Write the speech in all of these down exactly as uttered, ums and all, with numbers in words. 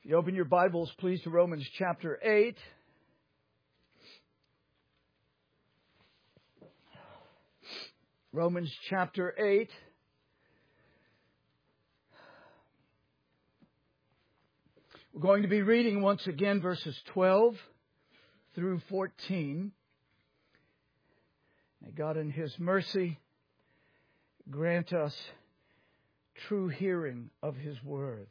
If you open your Bibles, please, to Romans chapter eight. Romans chapter eight. We're going to be reading once again verses twelve through fourteen. May God in His mercy grant us true hearing of His Word.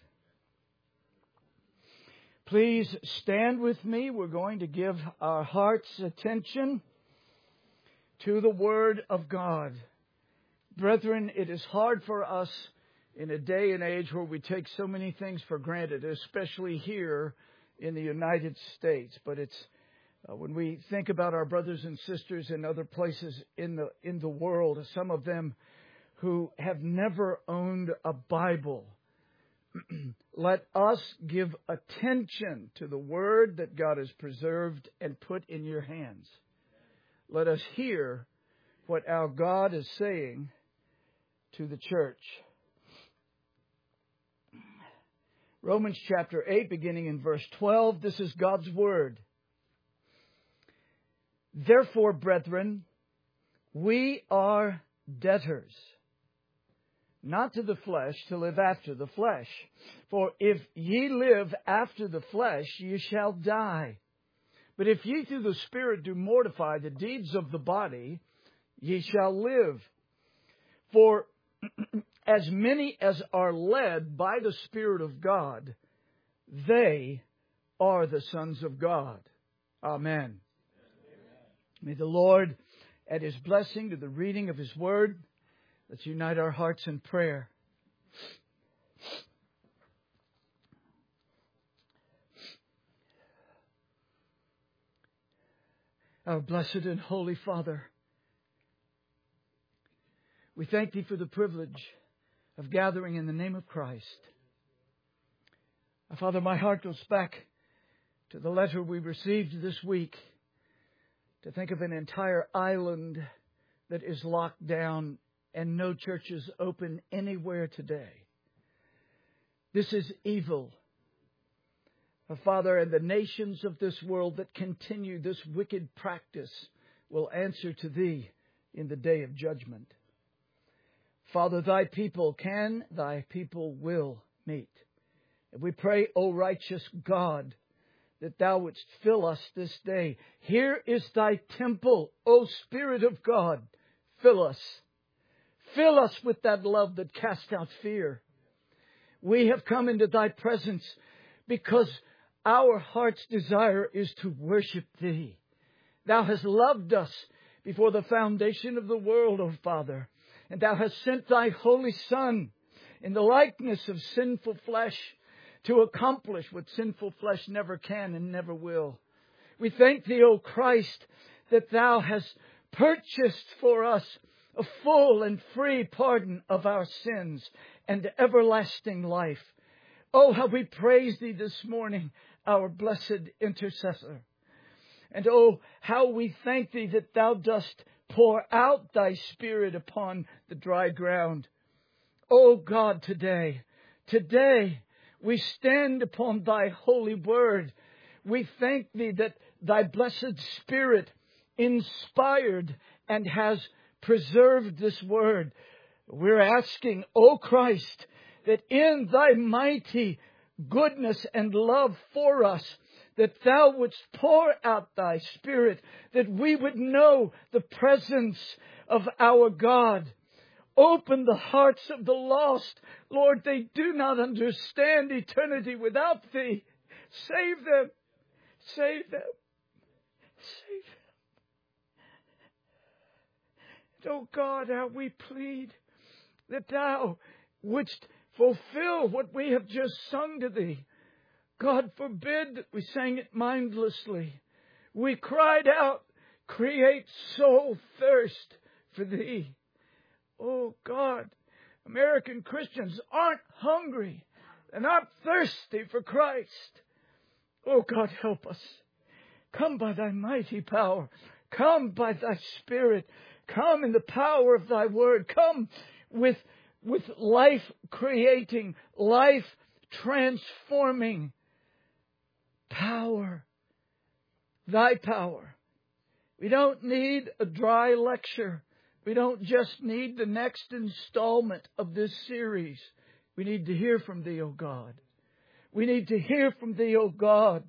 Please stand with me. We're going to give our hearts attention to the Word of God. Brethren, it is hard for us in a day and age where we take so many things for granted, especially here in the United States. But it's uh, when we think about our brothers and sisters in other places in the in the world, some of them who have never owned a Bible. Let us give attention to the Word that God has preserved and put in your hands. Let us hear what our God is saying to the church. Romans chapter eight, beginning in verse twelve, this is God's Word. Therefore, brethren, we are debtors, not to the flesh, to live after the flesh. For if ye live after the flesh, ye shall die. But if ye through the Spirit do mortify the deeds of the body, ye shall live. For as many as are led by the Spirit of God, they are the sons of God. Amen. Amen. May the Lord add His blessing to the reading of His Word. Let's unite our hearts in prayer. Our blessed and holy Father, we thank Thee for the privilege of gathering in the name of Christ. Our Father, my heart goes back to the letter we received this week to think of an entire island that is locked down and no churches open anywhere today. This is evil. Our Father, and the nations of this world that continue this wicked practice will answer to Thee in the day of judgment. Father, Thy people can, Thy people will meet. And we pray, O righteous God, that Thou wouldst fill us this day. Here is Thy temple, O Spirit of God. Fill us. Fill us with that love that casts out fear. We have come into Thy presence because our heart's desire is to worship Thee. Thou hast loved us before the foundation of the world, O Father. And Thou hast sent Thy Holy Son in the likeness of sinful flesh to accomplish what sinful flesh never can and never will. We thank Thee, O Christ, that Thou hast purchased for us a full and free pardon of our sins and everlasting life. Oh, how we praise Thee this morning, our blessed intercessor. And oh, how we thank Thee that Thou dost pour out Thy Spirit upon the dry ground. Oh God, today, today we stand upon Thy holy word. We thank Thee that Thy blessed Spirit inspired and has preserved this word. We're asking, O Christ, that in Thy mighty goodness and love for us, that Thou wouldst pour out Thy Spirit, that we would know the presence of our God. Open the hearts of the lost. Lord, they do not understand eternity without Thee. Save them. Save them. Save them. And oh God, how we plead that Thou wouldst fulfill what we have just sung to Thee. God forbid that we sang it mindlessly. We cried out, create soul thirst for Thee. Oh God, American Christians aren't hungry. They're not thirsty for Christ. Oh God, help us. Come by Thy mighty power. Come by Thy Spirit. Come in the power of Thy word. Come with, with life creating, life transforming power. Thy power. We don't need a dry lecture. We don't just need the next installment of this series. We need to hear from Thee, O God. We need to hear from Thee, O God.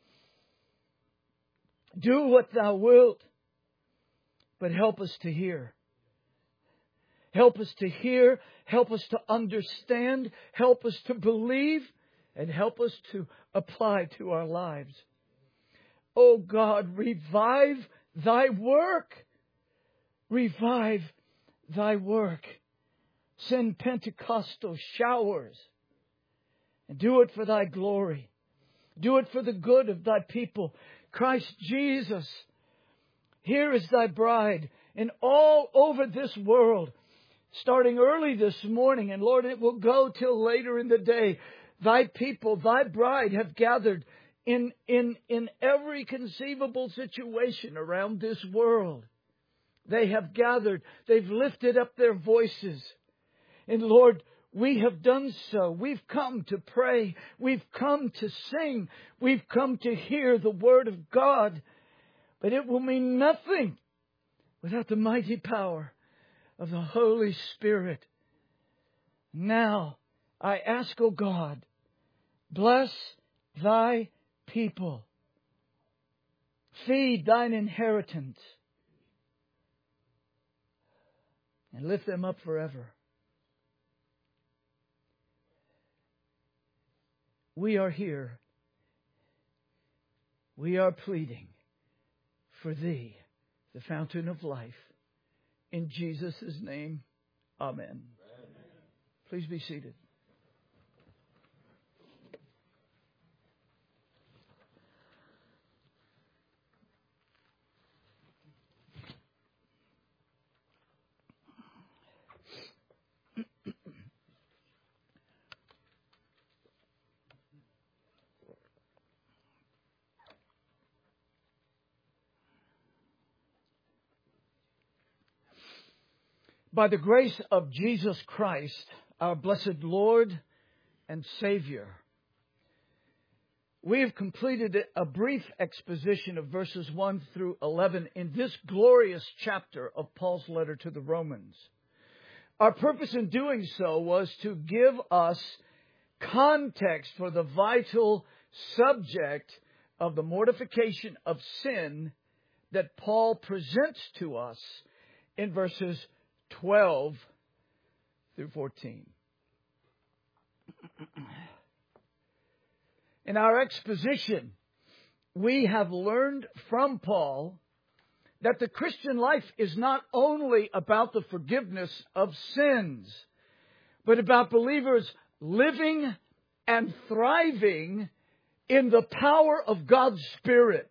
Do what Thou wilt, but help us to hear. Help us to hear. Help us to understand. Help us to believe. And help us to apply to our lives. O God, revive Thy work. Revive Thy work. Send Pentecostal showers. And do it for Thy glory. Do it for the good of Thy people. Christ Jesus, here is Thy bride. And all over this world, starting early this morning, and Lord, it will go till later in the day, Thy people, Thy bride have gathered in, in, in every conceivable situation around this world. They have gathered. They've lifted up their voices. And Lord, we have done so. We've come to pray. We've come to sing. We've come to hear the Word of God. But it will mean nothing without the mighty power of the Holy Spirit. Now, I ask, O God, bless Thy people. Feed Thine inheritance. And lift them up forever. We are here. We are pleading for Thee, the fountain of life. In Jesus' name, amen. Amen. Please be seated. By the grace of Jesus Christ, our blessed Lord and Savior, we have completed a brief exposition of verses one through eleven in this glorious chapter of Paul's letter to the Romans. Our purpose in doing so was to give us context for the vital subject of the mortification of sin that Paul presents to us in verses twelve through fourteen. In our exposition, we have learned from Paul that the Christian life is not only about the forgiveness of sins, but about believers living and thriving in the power of God's Spirit.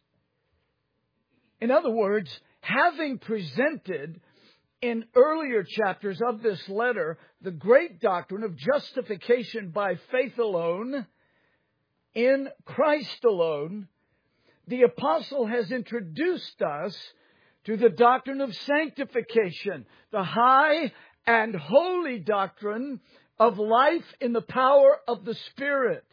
In other words, having presented in earlier chapters of this letter the great doctrine of justification by faith alone, in Christ alone, the apostle has introduced us to the doctrine of sanctification, the high and holy doctrine of life in the power of the Spirit.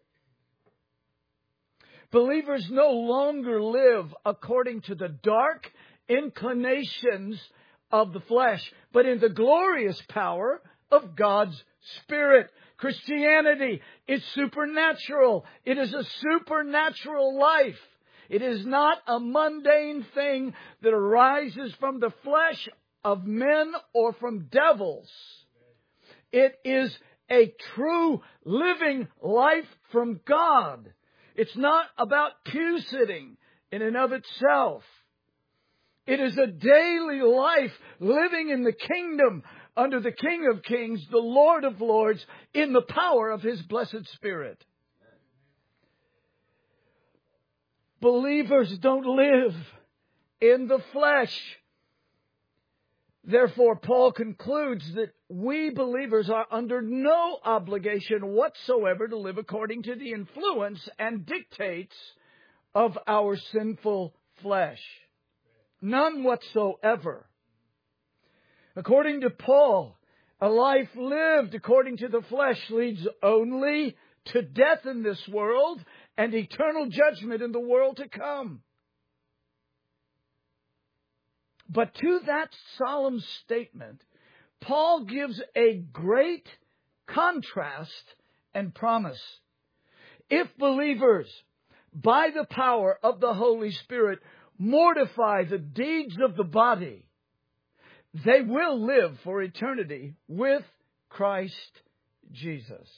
Believers no longer live according to the dark inclinations of the flesh, but in the glorious power of God's Spirit. Christianity is supernatural. It is a supernatural life. It is not a mundane thing that arises from the flesh of men or from devils. It is a true living life from God. It's not about pew sitting in and of itself. It is a daily life living in the kingdom under the King of Kings, the Lord of Lords, in the power of His blessed Spirit. Believers don't live in the flesh. Therefore, Paul concludes that we believers are under no obligation whatsoever to live according to the influence and dictates of our sinful flesh. None whatsoever. According to Paul, a life lived according to the flesh leads only to death in this world and eternal judgment in the world to come. But to that solemn statement, Paul gives a great contrast and promise. If believers, by the power of the Holy Spirit, mortify the deeds of the body, they will live for eternity with Christ Jesus.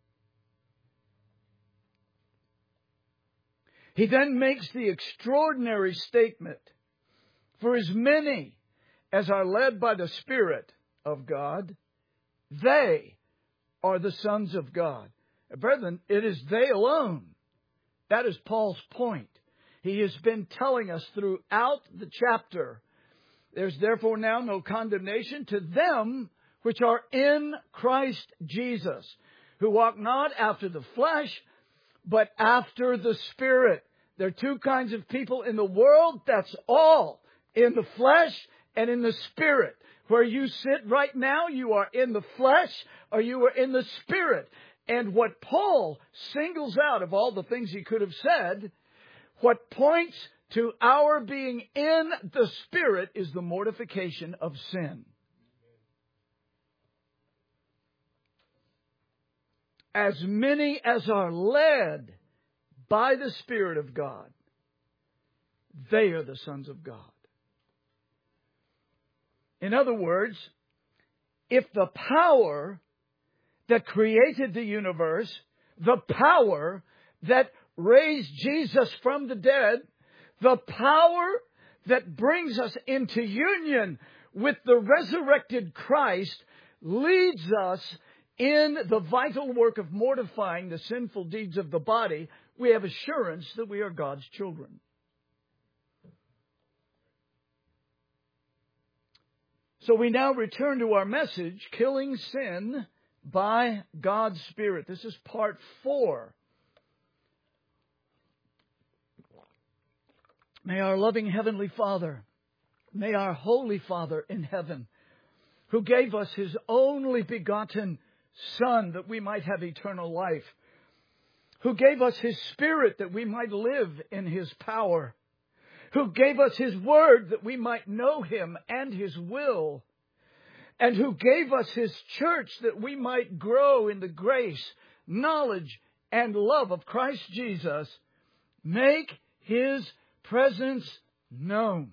He then makes the extraordinary statement, for as many as are led by the Spirit of God, they are the sons of God. Brethren, it is they alone. That is Paul's point. He has been telling us throughout the chapter, there's therefore now no condemnation to them which are in Christ Jesus, who walk not after the flesh, but after the Spirit. There are two kinds of people in the world, that's all. In the flesh and in the Spirit. Where you sit right now, you are in the flesh or you are in the Spirit. And what Paul singles out of all the things he could have said, what points to our being in the Spirit is the mortification of sin. As many as are led by the Spirit of God, they are the sons of God. In other words, if the power that created the universe, the power that raised Jesus from the dead, the power that brings us into union with the resurrected Christ leads us in the vital work of mortifying the sinful deeds of the body, we have assurance that we are God's children. So we now return to our message, Killing Sin by God's Spirit. This is part four. May our loving Heavenly Father, may our Holy Father in heaven, who gave us His only begotten Son that we might have eternal life, who gave us His Spirit that we might live in His power, who gave us His Word that we might know Him and His will, and who gave us His church that we might grow in the grace, knowledge, and love of Christ Jesus, make His presence known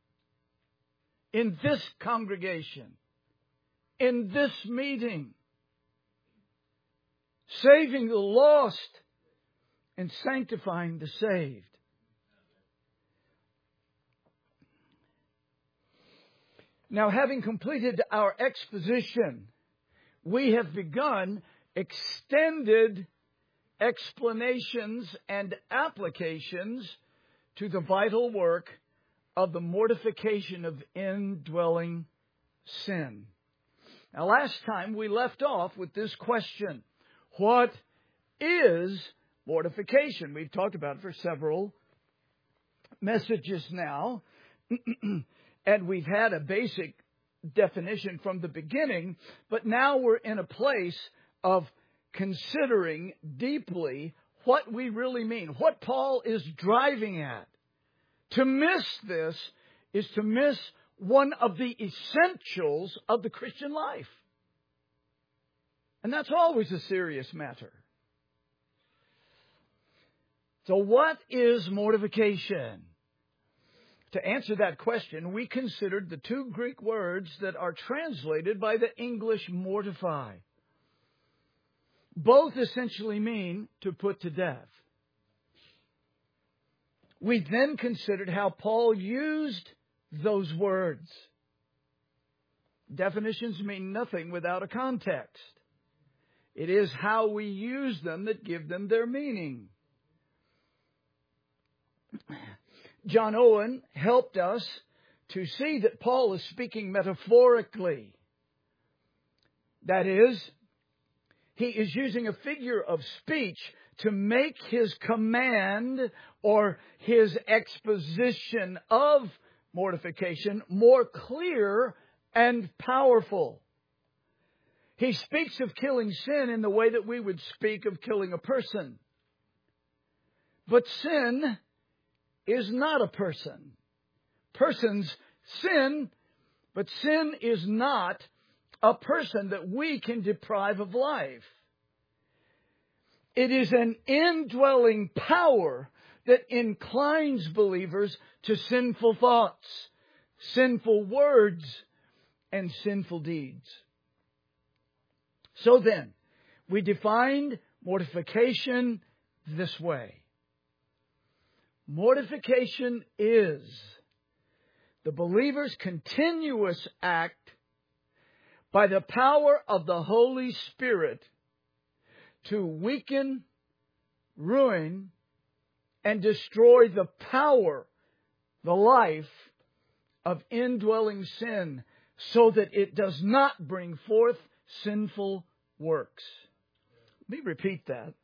in this congregation, in this meeting, saving the lost and sanctifying the saved. Now, having completed our exposition, we have begun extended explanations and applications to the vital work of the mortification of indwelling sin. Now, last time we left off with this question: what is mortification? We've talked about it for several messages now. And we've had a basic definition from the beginning, but now we're in a place of considering deeply what we really mean, what Paul is driving at. To miss this is to miss one of the essentials of the Christian life. And that's always a serious matter. So what is mortification? To answer that question, we considered the two Greek words that are translated by the English mortify. Both essentially mean to put to death. We then considered how Paul used those words. Definitions mean nothing without a context. It is how we use them that give them their meaning. John Owen helped us to see that Paul is speaking metaphorically. That is, he is using a figure of speech to make his command or his exposition of mortification more clear and powerful. He speaks of killing sin in the way that we would speak of killing a person. But sin is not a person. Persons sin, but sin is not a person that we can deprive of life. It is an indwelling power that inclines believers to sinful thoughts, sinful words, and sinful deeds. So then, we defined mortification this way. Mortification is the believer's continuous act by the power of the Holy Spirit to weaken, ruin, and destroy the power, the life of indwelling sin, so that it does not bring forth sinful works. Let me repeat that.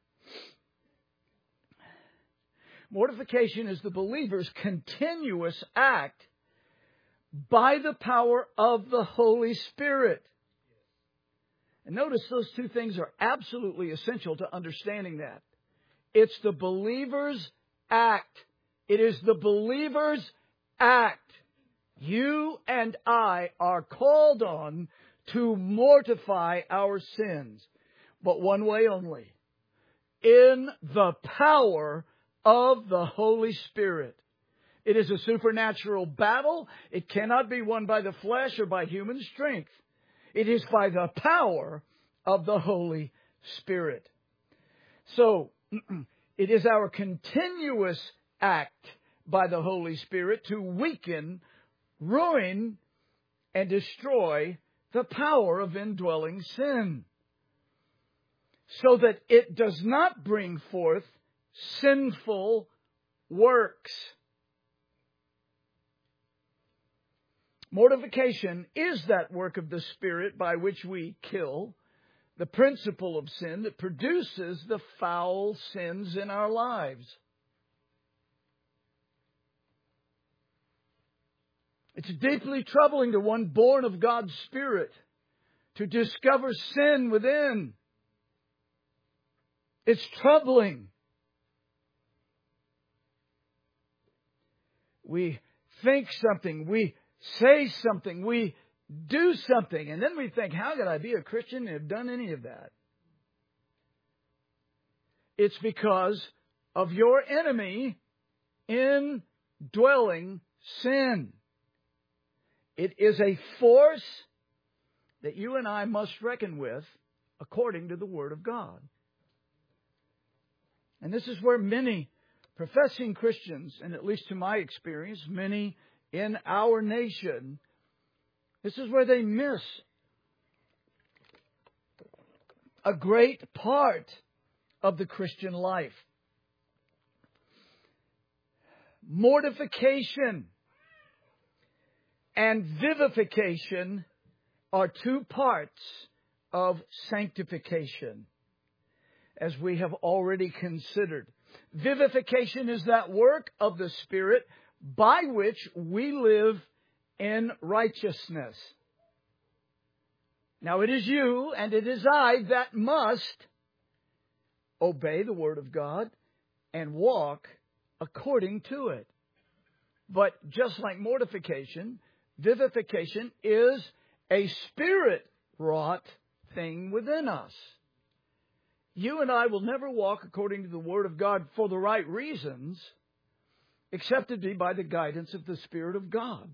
Mortification is the believer's continuous act by the power of the Holy Spirit. And notice those two things are absolutely essential to understanding that. It's the believer's act. It is the believer's act. You and I are called on to mortify our sins, but one way only, in the power of the Holy Spirit. It is a supernatural battle. It cannot be won by the flesh or by human strength. It is by the power of the Holy Spirit. So, it is our continuous act by the Holy Spirit to weaken, ruin, and destroy the power of indwelling sin, so that it does not bring forth sinful works. Mortification is that work of the Spirit by which we kill the principle of sin that produces the foul sins in our lives. It's deeply troubling to one born of God's Spirit to discover sin within. It's troubling. We think something, we say something, we do something, and then we think, how could I be a Christian and have done any of that? It's because of your enemy indwelling sin. It is a force that you and I must reckon with according to the Word of God. And this is where many professing Christians, and at least to my experience, many in our nation, this is where they miss a great part of the Christian life. Mortification and vivification are two parts of sanctification, as we have already considered. Vivification is that work of the Spirit by which we live in righteousness. Now it is you and it is I that must obey the Word of God and walk according to it. But just like mortification, vivification is a Spirit-wrought thing within us. You and I will never walk according to the Word of God for the right reasons, except it be by the guidance of the Spirit of God.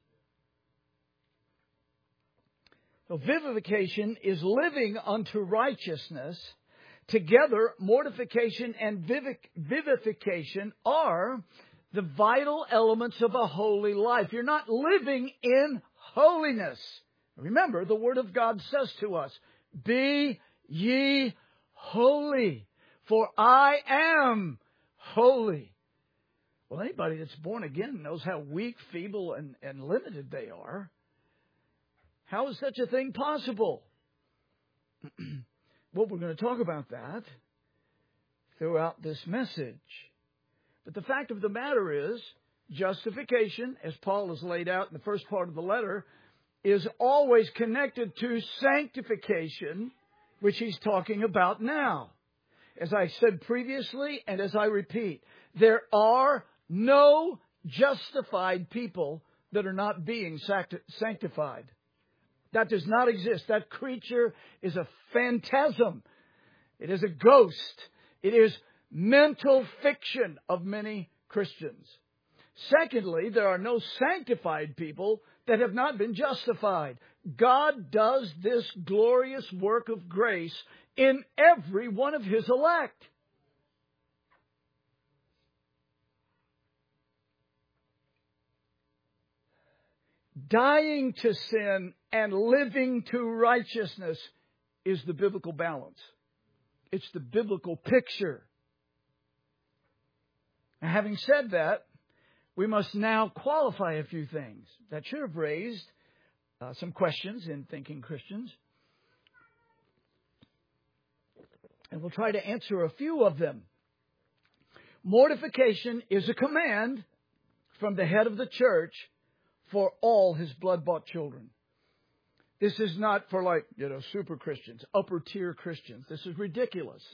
So vivification is living unto righteousness. Together, mortification and vivic- vivification are the vital elements of a holy life. You're not living in holiness. Remember, the Word of God says to us, be ye holy, for I am holy. Well, anybody that's born again knows how weak, feeble, and, and limited they are. How is such a thing possible? Well, we're going to talk about that throughout this message. But the fact of the matter is, justification, as Paul has laid out in the first part of the letter, is always connected to sanctification, which he's talking about now. as I said previously, and as I repeat, there are no justified people that are not being sanctified. That does not exist. That creature is a phantasm. It is a ghost. It is mental fiction of many Christians. Secondly, there are no sanctified people that have not been justified. God does this glorious work of grace in every one of His elect. Dying to sin and living to righteousness is the biblical balance. It's the biblical picture. Now, having said that, we must now qualify a few things that should have raised uh, some questions in thinking Christians. And we'll try to answer a few of them. Mortification is a command from the head of the church for all His blood-bought children. This is not for, like, you know, super Christians, upper tier Christians. This is ridiculous.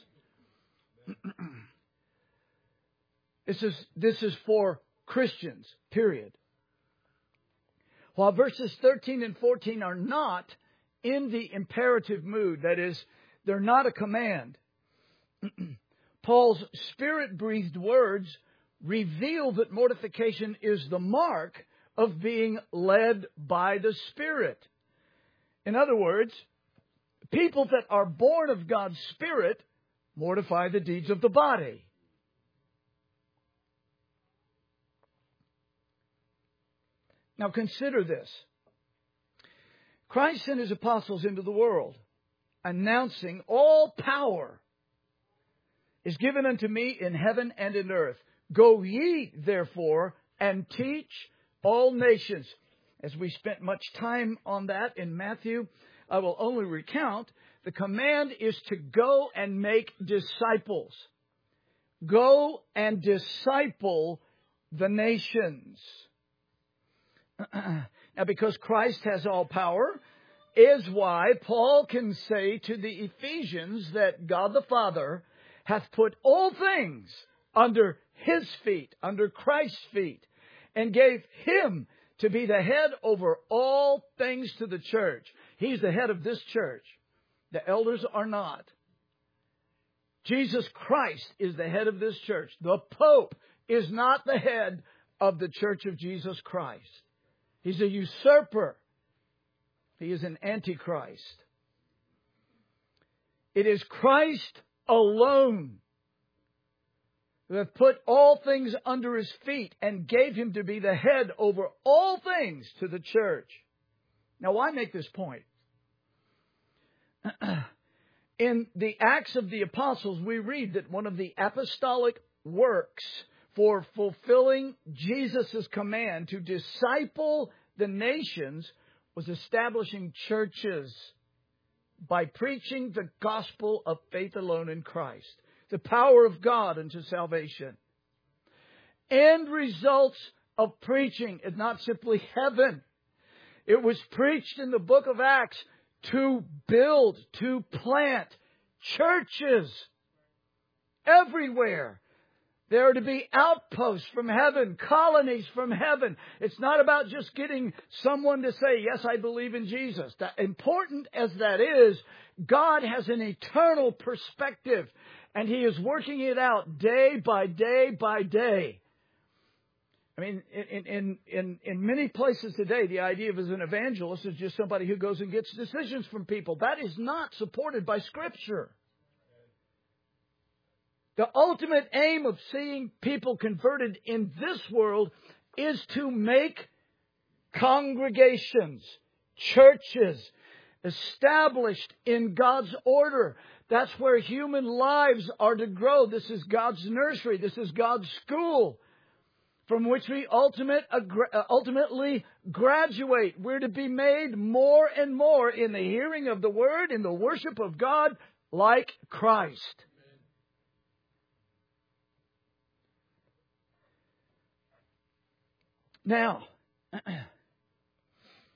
This is, this is for Christians, period. While verses thirteen and fourteen are not in the imperative mood, that is, they're not a command, Paul's Spirit-breathed words reveal that mortification is the mark of being led by the Spirit. In other words, people that are born of God's Spirit mortify the deeds of the body. Now consider this. Christ sent His apostles into the world, announcing all power is given unto me in heaven and in earth. Go ye, therefore, and teach all nations. As we spent much time on that in Matthew, I will only recount. The command is to go and make disciples. Go and disciple the nations. Now, because Christ has all power, is why Paul can say to the Ephesians that God the Father hath put all things under His feet, under Christ's feet, and gave Him to be the head over all things to the church. He's the head of this church. The elders are not. Jesus Christ is the head of this church. The Pope is not the head of the church of Jesus Christ. He's a usurper. He is an antichrist. It is Christ alone who hath put all things under His feet and gave Him to be the head over all things to the church. Now, why make this point? In the Acts of the Apostles, we read that one of the apostolic works for fulfilling Jesus' command to disciple the nations was establishing churches by preaching the gospel of faith alone in Christ, the power of God unto salvation. End results of preaching is not simply heaven. It was preached in the book of Acts to build, to plant churches everywhere. There are to be outposts from heaven, colonies from heaven. It's not about just getting someone to say, yes, I believe in Jesus. That, important as that is, God has an eternal perspective, and He is working it out day by day by day. I mean, in, in, in, in many places today, the idea of as an evangelist is just somebody who goes and gets decisions from people. That is not supported by Scripture. The ultimate aim of seeing people converted in this world is to make congregations, churches, established in God's order. That's where human lives are to grow. This is God's nursery. This is God's school from which we ultimate, ultimately graduate. We're to be made more and more in the hearing of the Word, in the worship of God, like Christ. Now,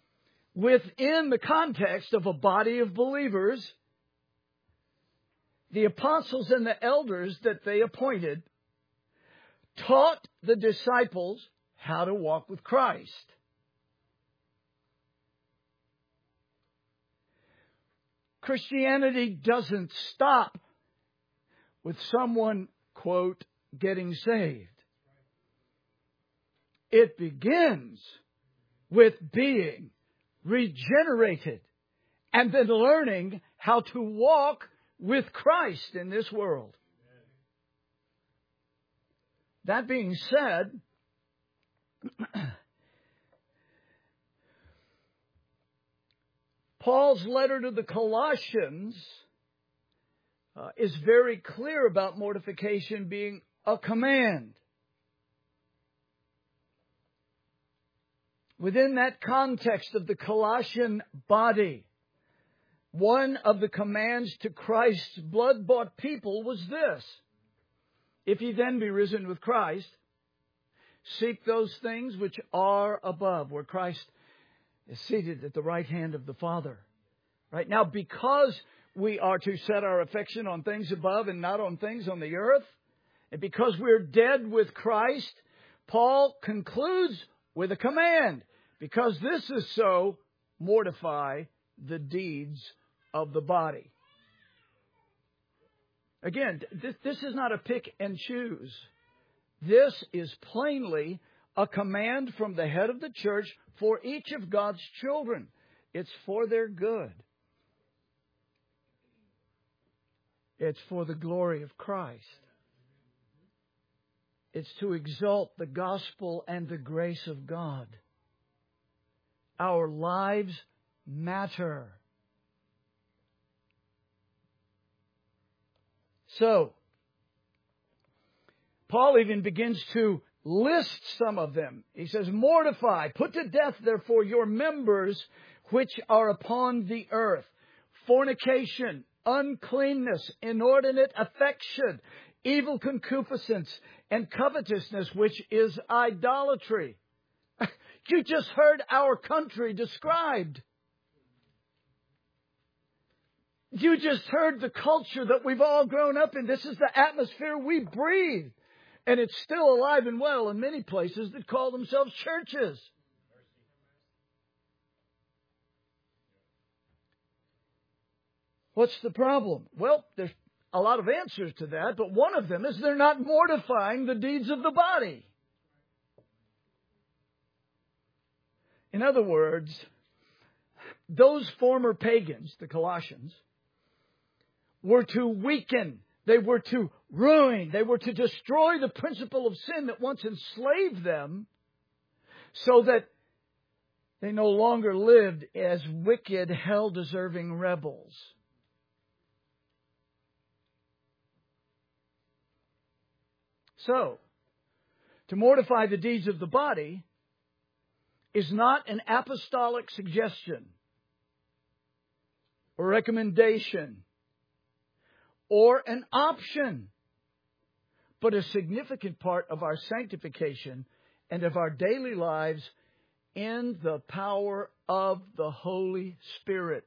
within the context of a body of believers, the apostles and the elders that they appointed taught the disciples how to walk with Christ. Christianity doesn't stop with someone, quote, getting saved. It begins with being regenerated and then learning how to walk with Christ in this world. That being said, Paul's letter to the Colossians uh, is very clear about mortification being a command. Within that context of the Colossian body, one of the commands to Christ's blood-bought people was this: if ye then be risen with Christ, seek those things which are above, where Christ is seated at the right hand of the Father. Right now, because we are to set our affection on things above and not on things on the earth, and because we're dead with Christ, Paul concludes with a command. Because this is so, mortify the deeds of the body. Again, this, this is not a pick and choose. This is plainly a command from the head of the church for each of God's children. It's for their good. It's for the glory of Christ. It's to exalt the gospel and the grace of God. Our lives matter. So, Paul even begins to list some of them. He says, mortify, put to death, therefore, your members which are upon the earth. Fornication, uncleanness, inordinate affection, evil concupiscence, and covetousness, which is idolatry. You just heard our country described. You just heard the culture that we've all grown up in. This is the atmosphere we breathe. And it's still alive and well in many places that call themselves churches. What's the problem? Well, there's a lot of answers to that, but one of them is they're not mortifying the deeds of the body. In other words, those former pagans, the Colossians, were to weaken, they were to ruin, they were to destroy the principle of sin that once enslaved them, so that they no longer lived as wicked, hell-deserving rebels. So, to mortify the deeds of the body is not an apostolic suggestion or recommendation or an option, but a significant part of our sanctification and of our daily lives in the power of the Holy Spirit.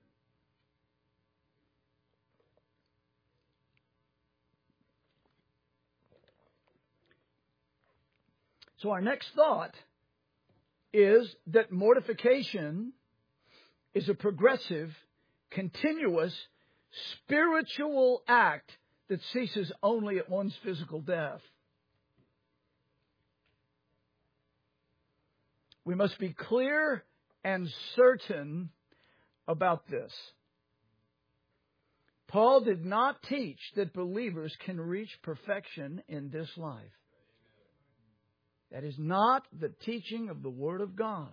So our next thought is that mortification is a progressive, continuous, spiritual act that ceases only at one's physical death. We must be clear and certain about this. Paul did not teach that believers can reach perfection in this life. That is not the teaching of the Word of God.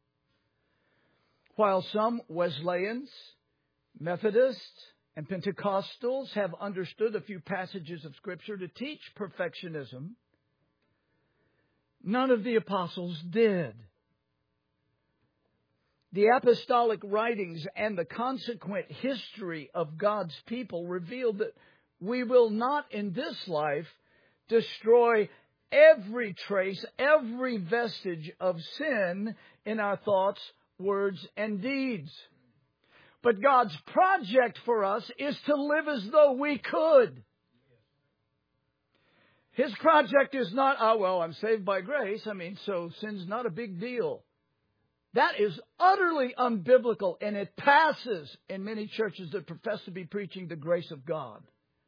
While some Wesleyans, Methodists, and Pentecostals have understood a few passages of Scripture to teach perfectionism, none of the apostles did. The apostolic writings and the consequent history of God's people reveal that we will not in this life destroy every trace, every vestige of sin in our thoughts, words, and deeds. But God's project for us is to live as though we could. His project is not, oh, well, I'm saved by grace. I mean, so sin's not a big deal. That is utterly unbiblical, and it passes in many churches that profess to be preaching the grace of God.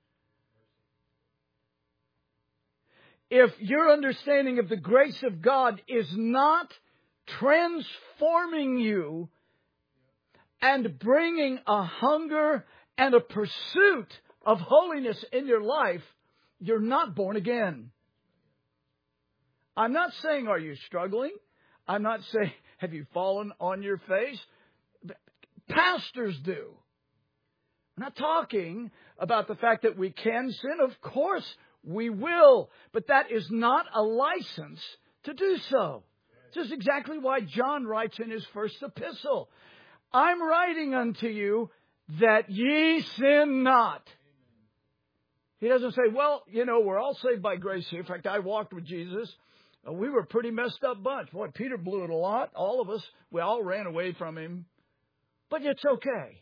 If your understanding of the grace of God is not transforming you and bringing a hunger and a pursuit of holiness in your life, you're not born again. I'm not saying, are you struggling? I'm not saying, have you fallen on your face? Pastors do. I'm not talking about the fact that we can sin. Of course we will. But that is not a license to do so. This is exactly why John writes in his first epistle, I'm writing unto you that ye sin not. He doesn't say, well, you know, we're all saved by grace here. In fact, I walked with Jesus. Uh, we were a pretty messed up bunch. Boy, Peter blew it a lot. All of us, we all ran away from him. But it's okay.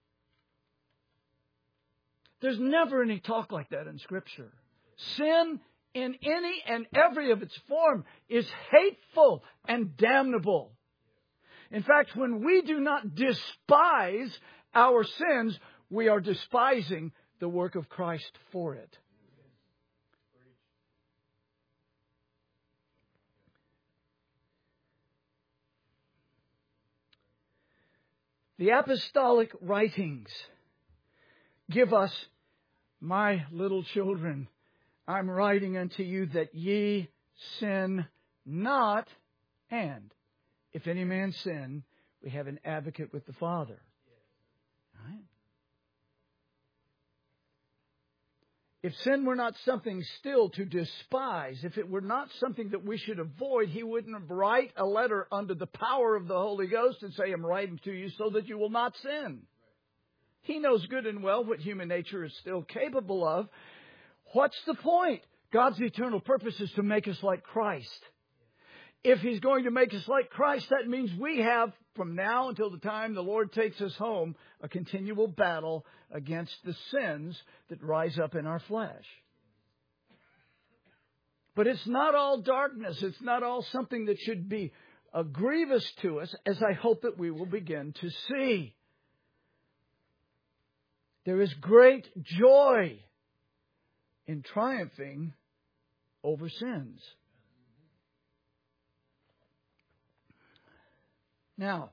There's never any talk like that in Scripture. Sin in any and every of its form is hateful and damnable. In fact, when we do not despise our sins, we are despising the work of Christ for it. The apostolic writings give us, my little children, I'm writing unto you that ye sin not, and if any man sin, we have an advocate with the Father. Right? If sin were not something still to despise, if it were not something that we should avoid, He wouldn't write a letter under the power of the Holy Ghost and say, I'm writing to you so that you will not sin. He knows good and well what human nature is still capable of. What's the point? God's eternal purpose is to make us like Christ. If He's going to make us like Christ, that means we have, from now until the time the Lord takes us home, a continual battle against the sins that rise up in our flesh. But it's not all darkness. It's not all something that should be uh, grievous to us, as I hope that we will begin to see. There is great joy in triumphing over sins. Now,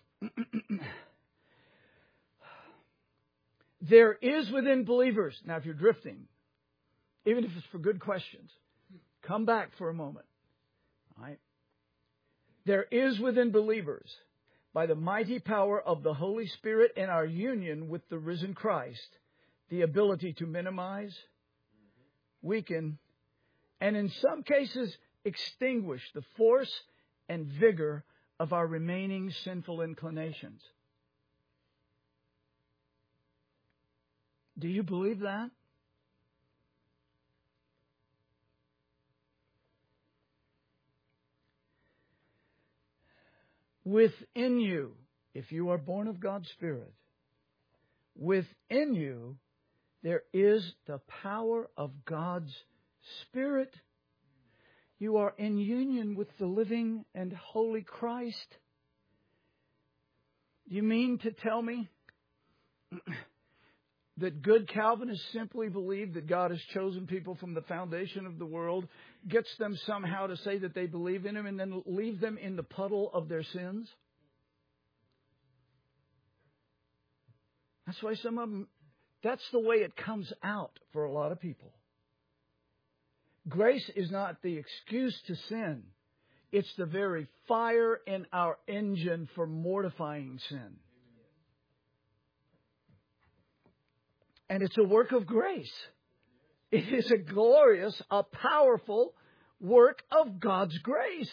there is within believers, now if you're drifting, even if it's for good questions, come back for a moment. All right? There is within believers, by the mighty power of the Holy Spirit and our union with the risen Christ, the ability to minimize, weaken, and in some cases extinguish the force and vigor of our remaining sinful inclinations. Do you believe that? Within you, if you are born of God's Spirit, within you there is the power of God's Spirit. You are in union with the living and holy Christ. You mean to tell me that good Calvinists simply believe that God has chosen people from the foundation of the world, gets them somehow to say that they believe in Him, and then leave them in the puddle of their sins? That's why some of them, that's the way it comes out for a lot of people. Grace is not the excuse to sin. It's the very fire in our engine for mortifying sin. And it's a work of grace. It is a glorious, a powerful work of God's grace.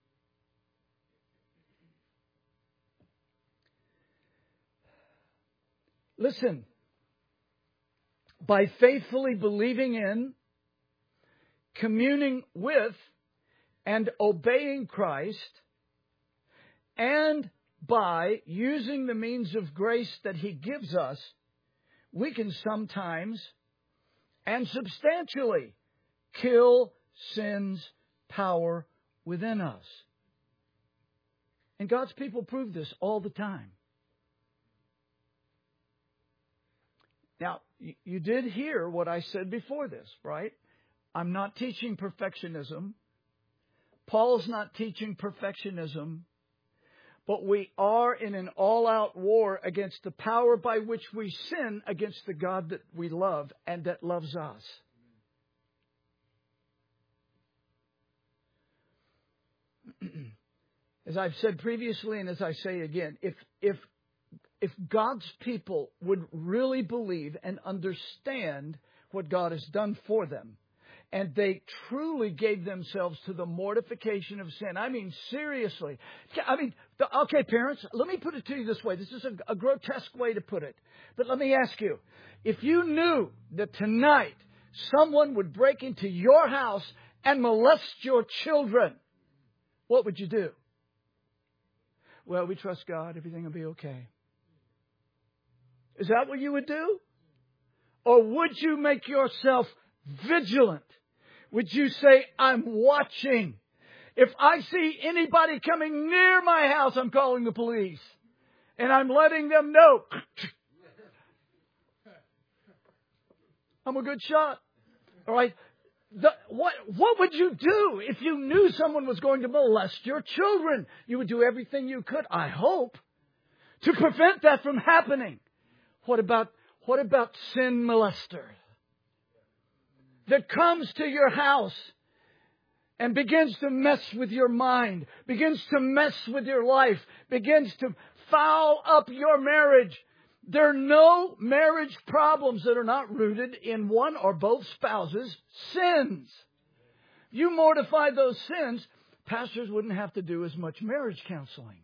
Listen, by faithfully believing in, communing with, and obeying Christ, and by using the means of grace that He gives us, we can sometimes and substantially kill sin's power within us. And God's people prove this all the time. Now, you did hear what I said before this, right? I'm not teaching perfectionism. Paul's not teaching perfectionism. But we are in an all-out war against the power by which we sin against the God that we love and that loves us. As I've said previously and as I say again, if if if God's people would really believe and understand what God has done for them, and they truly gave themselves to the mortification of sin. I mean, seriously. I mean, okay, parents, let me put it to you this way. This is a, a grotesque way to put it. But let me ask you, if you knew that tonight someone would break into your house and molest your children, what would you do? Well, we trust God. Everything will be okay. Is that what you would do? Or would you make yourself vigilant? Would you say, I'm watching? If I see anybody coming near my house, I'm calling the police. And I'm letting them know. I'm a good shot. All right. The, what, what would you do if you knew someone was going to molest your children? You would do everything you could, I hope, to prevent that from happening. What about, what about sin molester that comes to your house and begins to mess with your mind, begins to mess with your life, begins to foul up your marriage? There are no marriage problems that are not rooted in one or both spouses' sins. You mortify those sins, pastors wouldn't have to do as much marriage counseling.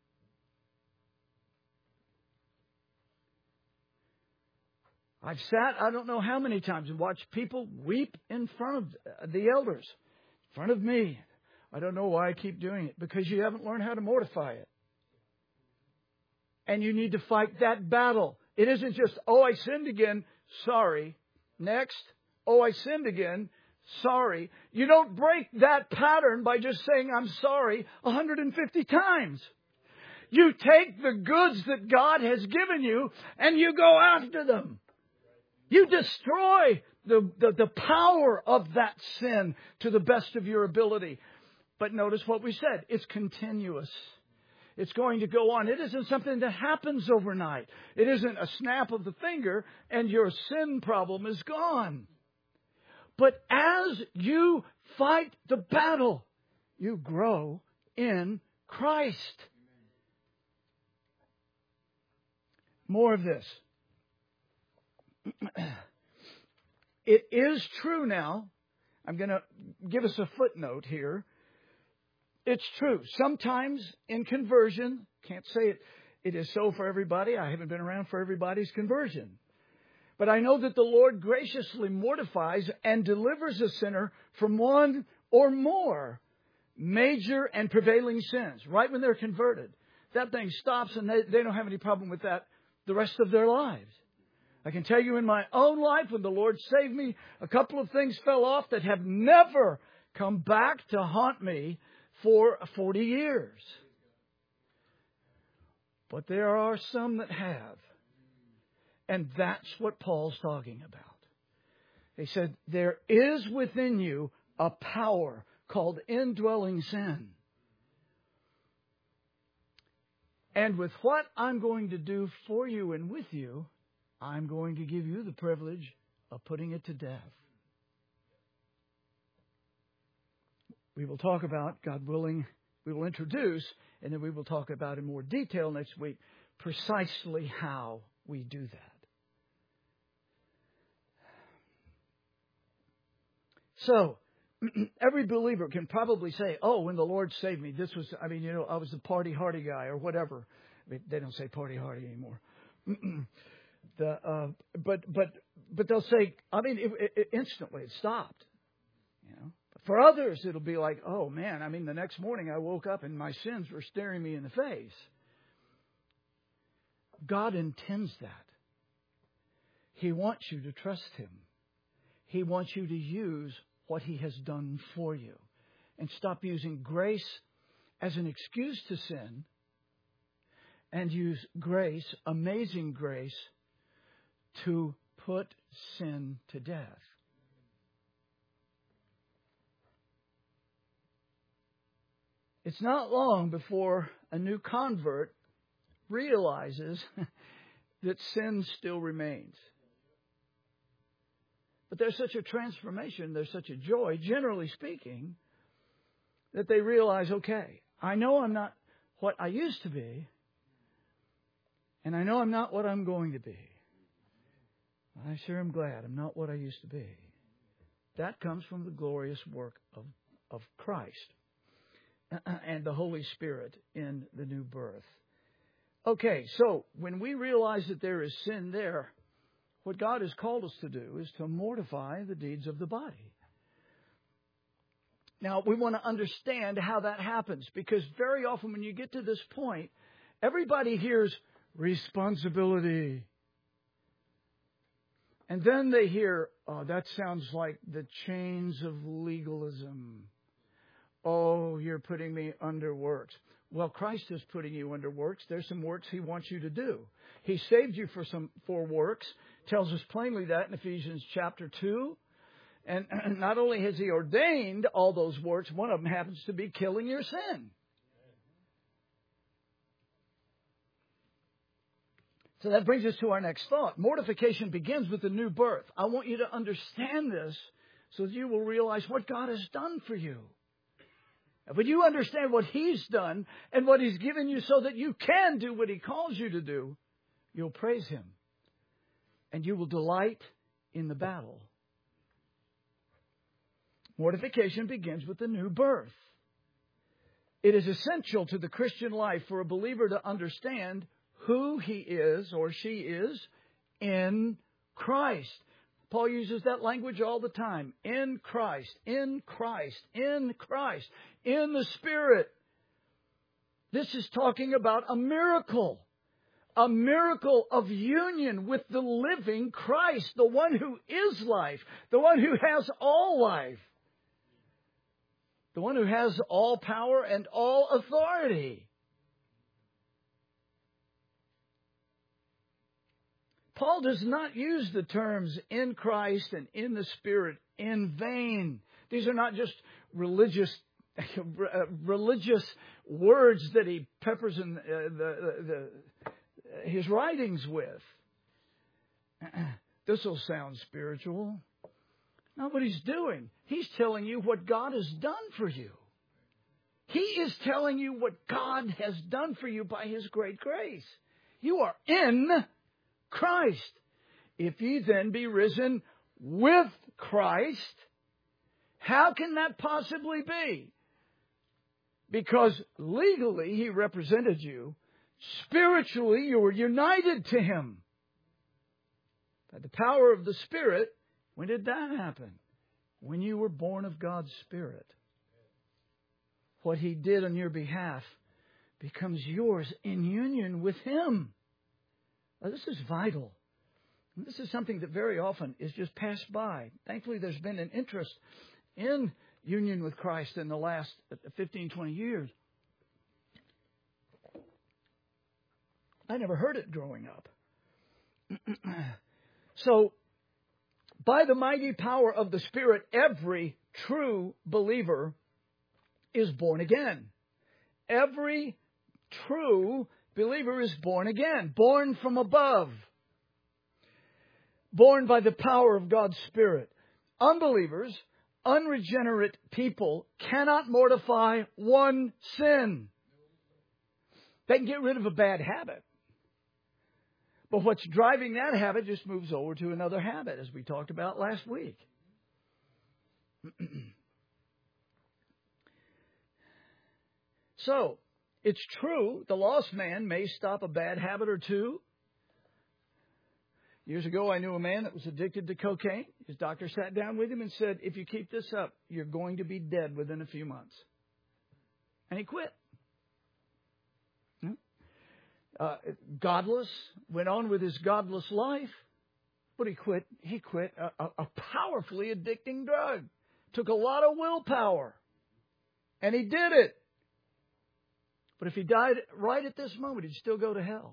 I've sat, I don't know how many times, and watched people weep in front of the elders, in front of me. I don't know why I keep doing it, because you haven't learned how to mortify it. And you need to fight that battle. It isn't just, oh, I sinned again, sorry. Next, oh, I sinned again, sorry. You don't break that pattern by just saying, I'm sorry, one hundred fifty times. You take the goods that God has given you and you go after them. You destroy the, the, the power of that sin to the best of your ability. But notice what we said. It's continuous. It's going to go on. It isn't something that happens overnight. It isn't a snap of the finger and your sin problem is gone. But as you fight the battle, you grow in Christ. More of this. It is true now. I'm going to give us a footnote here. It's true. Sometimes in conversion, can't say it, it is so for everybody. I haven't been around for everybody's conversion. But I know that the Lord graciously mortifies and delivers a sinner from one or more major and prevailing sins right when they're converted. That thing stops and they, they don't have any problem with that the rest of their lives. I can tell you in my own life, when the Lord saved me, a couple of things fell off that have never come back to haunt me for forty years. But there are some that have. And that's what Paul's talking about. He said, there is within you a power called indwelling sin. And with what I'm going to do for you and with you, I'm going to give you the privilege of putting it to death. We will talk about, God willing, we will introduce, and then we will talk about in more detail next week, precisely how we do that. So, every believer can probably say, oh, when the Lord saved me, this was, I mean, you know, I was the party hardy guy or whatever. I mean, they don't say party hardy anymore. the, uh, but, but, but they'll say, I mean, it, it, instantly it stopped. You know, for others, it'll be like, oh man, I mean, the next morning I woke up and my sins were staring me in the face. God intends that. He wants you to trust Him. He wants you to use what He has done for you. And stop using grace as an excuse to sin. And use grace, amazing grace, to put sin to death. It's not long before a new convert realizes that sin still remains. But there's such a transformation, there's such a joy, generally speaking, that they realize, okay, I know I'm not what I used to be, and I know I'm not what I'm going to be. I sure am glad I'm not what I used to be. That comes from the glorious work of, of Christ and the Holy Spirit in the new birth. Okay, so when we realize that there is sin there, what God has called us to do is to mortify the deeds of the body. Now, we want to understand how that happens, because very often when you get to this point, everybody hears responsibility. And then they hear, oh, that sounds like the chains of legalism. Oh, you're putting me under works. Well, Christ is putting you under works. There's some works He wants you to do. He saved you for some for works. Tells us plainly that in Ephesians chapter two. And not only has He ordained all those works, one of them happens to be killing your sin. So that brings us to our next thought. Mortification begins with the new birth. I want you to understand this so that you will realize what God has done for you. When you understand what He's done and what He's given you so that you can do what He calls you to do, you'll praise Him. And you will delight in the battle. Mortification begins with the new birth. It is essential to the Christian life for a believer to understand who he is or she is in Christ. Paul uses that language all the time. In Christ, in Christ, in Christ, in the Spirit. This is talking about a miracle. A miracle of union with the living Christ, the one who is life, the one who has all life, the one who has all power and all authority. Paul does not use the terms in Christ and in the Spirit in vain. These are not just religious religious words that he peppers in uh, the, the, his writings with. This will sound spiritual. Not what he's doing. He's telling you what God has done for you. He is telling you what God has done for you by His great grace. You are in Christ. If ye then be risen with Christ, how can that possibly be? Because legally He represented you. Spiritually, you were united to Him. By the power of the Spirit, when did that happen? When you were born of God's Spirit. What He did on your behalf becomes yours in union with Him. Now, this is vital. And this is something that very often is just passed by. Thankfully, there's been an interest in union with Christ in the last fifteen, twenty years. I never heard it growing up. So, by the mighty power of the Spirit, every true believer is born again. Every true believer is born again, born from above, born by the power of God's Spirit. Unbelievers, unregenerate people cannot mortify one sin. They can get rid of a bad habit. But what's driving that habit just moves over to another habit, as we talked about last week. So, it's true, the lost man may stop a bad habit or two. Years ago, I knew a man that was addicted to cocaine. His doctor sat down with him and said, if you keep this up, you're going to be dead within a few months. And he quit. uh, godless, went on with his godless life, but he quit. He quit a, a, a powerfully addicting drug. Took a lot of willpower, and he did it. But if he died right at this moment, he'd still go to hell.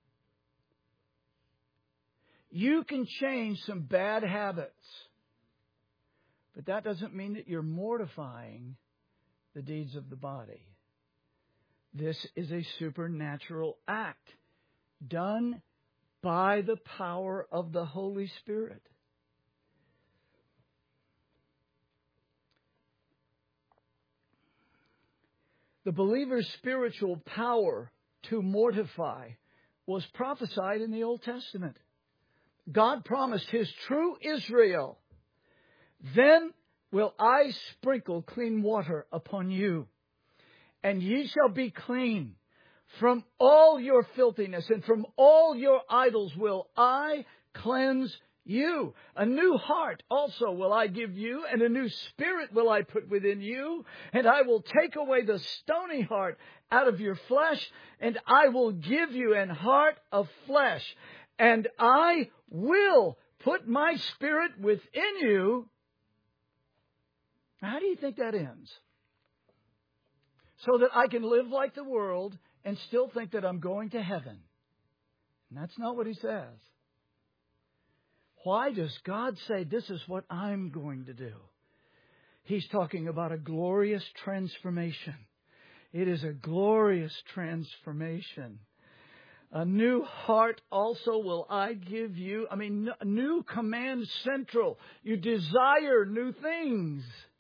You can change some bad habits, but that doesn't mean that you're mortifying the deeds of the body. This is a supernatural act done by the power of the Holy Spirit. The believer's spiritual power to mortify was prophesied in the Old Testament. God promised His true Israel, "Then will I sprinkle clean water upon you, and ye shall be clean. From all your filthiness and from all your idols will I cleanse you. A new heart also will I give you, and a new spirit will I put within you. And I will take away the stony heart out of your flesh, and I will give you an heart of flesh. And I will put my spirit within you." How do you think that ends? So that I can live like the world and still think that I'm going to heaven. And that's not what He says. Why does God say this is what I'm going to do? He's talking about a glorious transformation. It is a glorious transformation. A new heart also will I give you. I mean, new command central. You desire new things.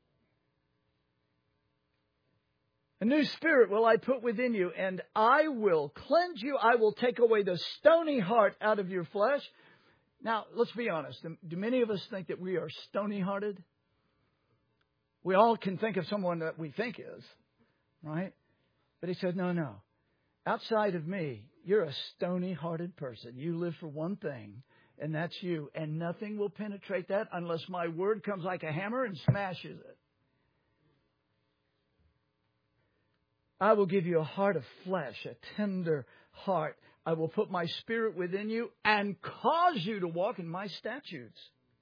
A new spirit will I put within you, and I will cleanse you. I will take away the stony heart out of your flesh. Now, let's be honest. Do many of us think that we are stony-hearted? We all can think of someone that we think is, right? But He said, no, no. Outside of me, you're a stony-hearted person. You live for one thing, and that's you. And nothing will penetrate that unless my word comes like a hammer and smashes it. I will give you a heart of flesh, a tender heart. I will put my spirit within you and cause you to walk in my statutes.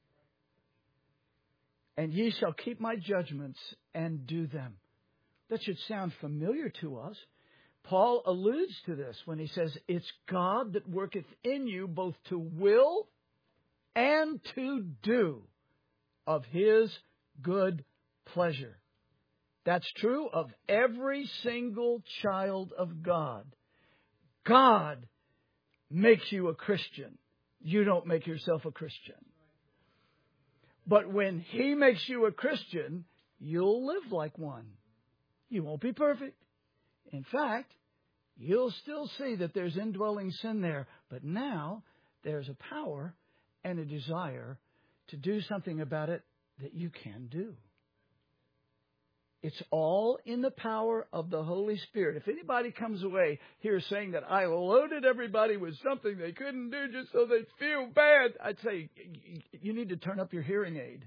And ye shall keep my judgments and do them. That should sound familiar to us. Paul alludes to this when he says, it's God that worketh in you both to will and to do of His good pleasure. That's true of every single child of God. God makes you a Christian. You don't make yourself a Christian. But when He makes you a Christian, you'll live like one. You won't be perfect. In fact, you'll still see that there's indwelling sin there. But now there's a power and a desire to do something about it that you can do. It's all in the power of the Holy Spirit. If anybody comes away here saying that I loaded everybody with something they couldn't do just so they feel bad, I'd say you need to turn up your hearing aid.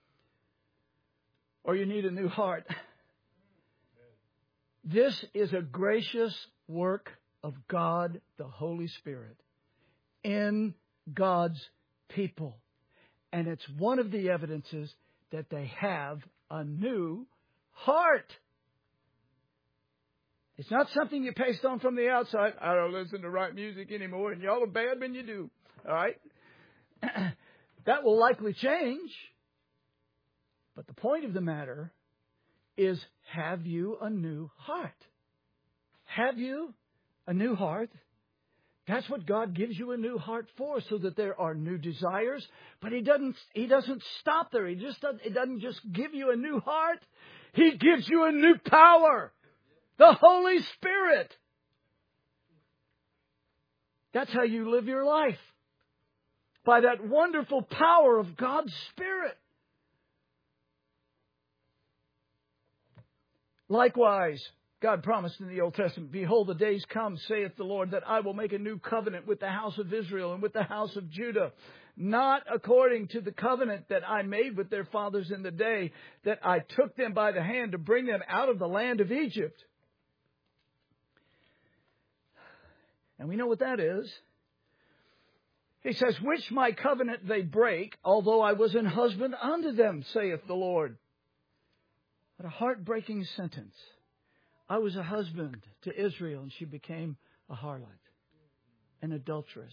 Or you need a new heart. This is a gracious work of God, the Holy Spirit, in God's people. And it's one of the evidences that they have a new heart. It's not something you paste on from the outside. I don't listen to right music anymore, and y'all are bad when you do. All right? That will likely change. But the point of the matter is, have you a new heart? Have you a new heart? That's what God gives you a new heart for, so that there are new desires. But He doesn't, He doesn't stop there. He just doesn't, it doesn't just give you a new heart. He gives you a new power. The Holy Spirit. That's how you live your life. By that wonderful power of God's Spirit. Likewise, God promised in the Old Testament, behold, the days come, saith the Lord, that I will make a new covenant with the house of Israel and with the house of Judah, not according to the covenant that I made with their fathers in the day that I took them by the hand to bring them out of the land of Egypt. And we know what that is. He says, which my covenant they break, although I was an husband unto them, saith the Lord. What a heartbreaking sentence. I was a husband to Israel, and she became a harlot, an adulteress.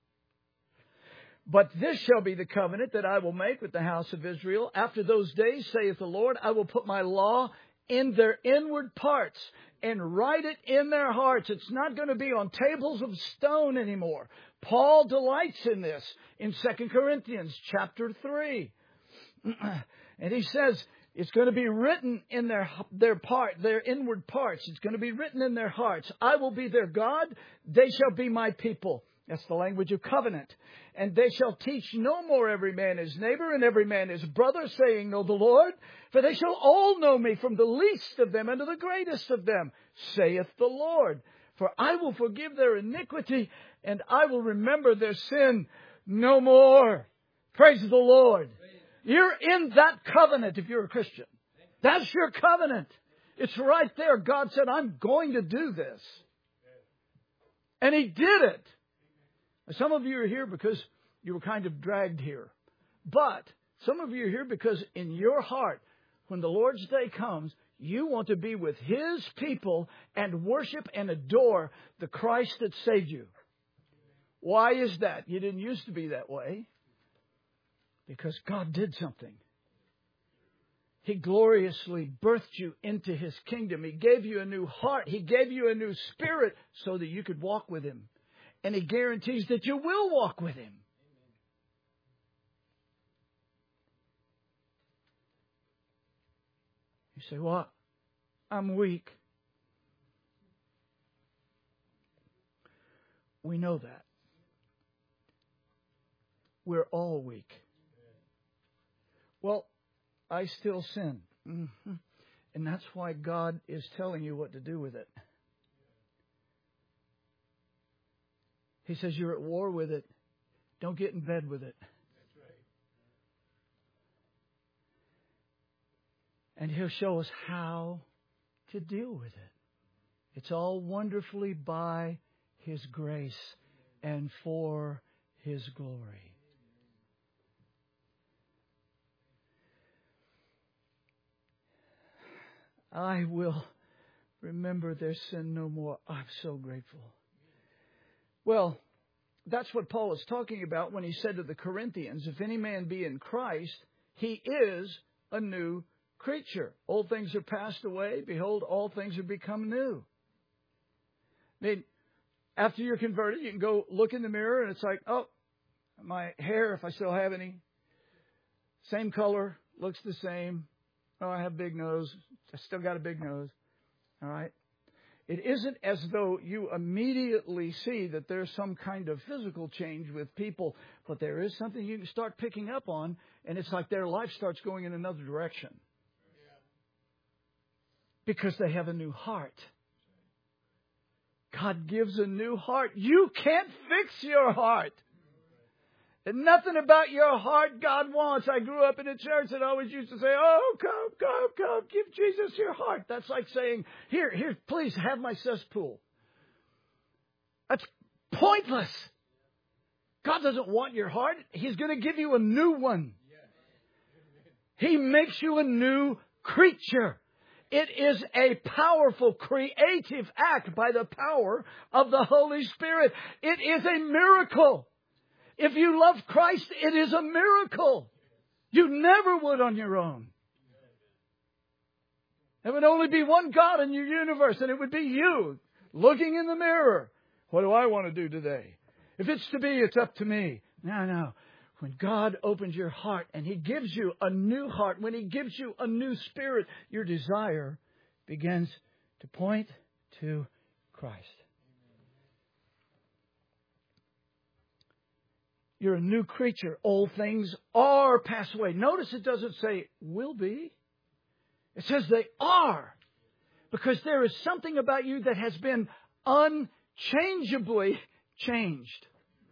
But this shall be the covenant that I will make with the house of Israel. After those days, saith the Lord, I will put my law in their inward parts and write it in their hearts. It's not going to be on tables of stone anymore. Paul delights in this in Second Corinthians chapter three. And he says it's going to be written in their, their part, their inward parts. It's going to be written in their hearts. I will be their God. They shall be my people. That's the language of covenant. And they shall teach no more every man his neighbor and every man his brother, saying, Know the Lord, for they shall all know me, from the least of them unto the greatest of them, saith the Lord. For I will forgive their iniquity, and I will remember their sin no more. Praise the Lord. You're in that covenant if you're a Christian. That's your covenant. It's right there. God said, I'm going to do this. And He did it. Some of you are here because you were kind of dragged here. But some of you are here because in your heart, when the Lord's day comes, you want to be with His people and worship and adore the Christ that saved you. Why is that? You didn't used to be that way. Because God did something. He gloriously birthed you into His kingdom. He gave you a new heart. He gave you a new spirit so that you could walk with Him. And He guarantees that you will walk with Him. You say, well, I'm weak. We know that. We're all weak. Well, I still sin. Mm-hmm. And that's why God is telling you what to do with it. He says you're at war with it. Don't get in bed with it. That's right. And He'll show us how to deal with it. It's all wonderfully by His grace and for His glory. I will remember their sin no more. I'm so grateful. Well, that's what Paul is talking about when he said to the Corinthians, if any man be in Christ, he is a new creature. Old things are passed away. Behold, all things have become new. I mean, after you're converted, you can go look in the mirror and it's like, oh, my hair, if I still have any, same color, looks the same. Oh, I have a big nose. I still got a big nose. All right. It isn't as though you immediately see that there's some kind of physical change with people, but there is something you can start picking up on, and it's like their life starts going in another direction. Because they have a new heart. God gives a new heart. You can't fix your heart. And nothing about your heart God wants. I grew up in a church that always used to say, oh, come, come, come, give Jesus your heart. That's like saying, here, here, please have my cesspool. That's pointless. God doesn't want your heart. He's going to give you a new one. He makes you a new creature. It is a powerful, creative act by the power of the Holy Spirit. It is a miracle. If you love Christ, it is a miracle. You never would on your own. There would only be one God in your universe, and it would be you looking in the mirror. What do I want to do today? If it's to be, it's up to me. No, no. When God opens your heart and He gives you a new heart, when He gives you a new spirit, your desire begins to point to Christ. You're a new creature. Old things are passed away. Notice it doesn't say will be. It says they are. Because there is something about you that has been unchangeably changed.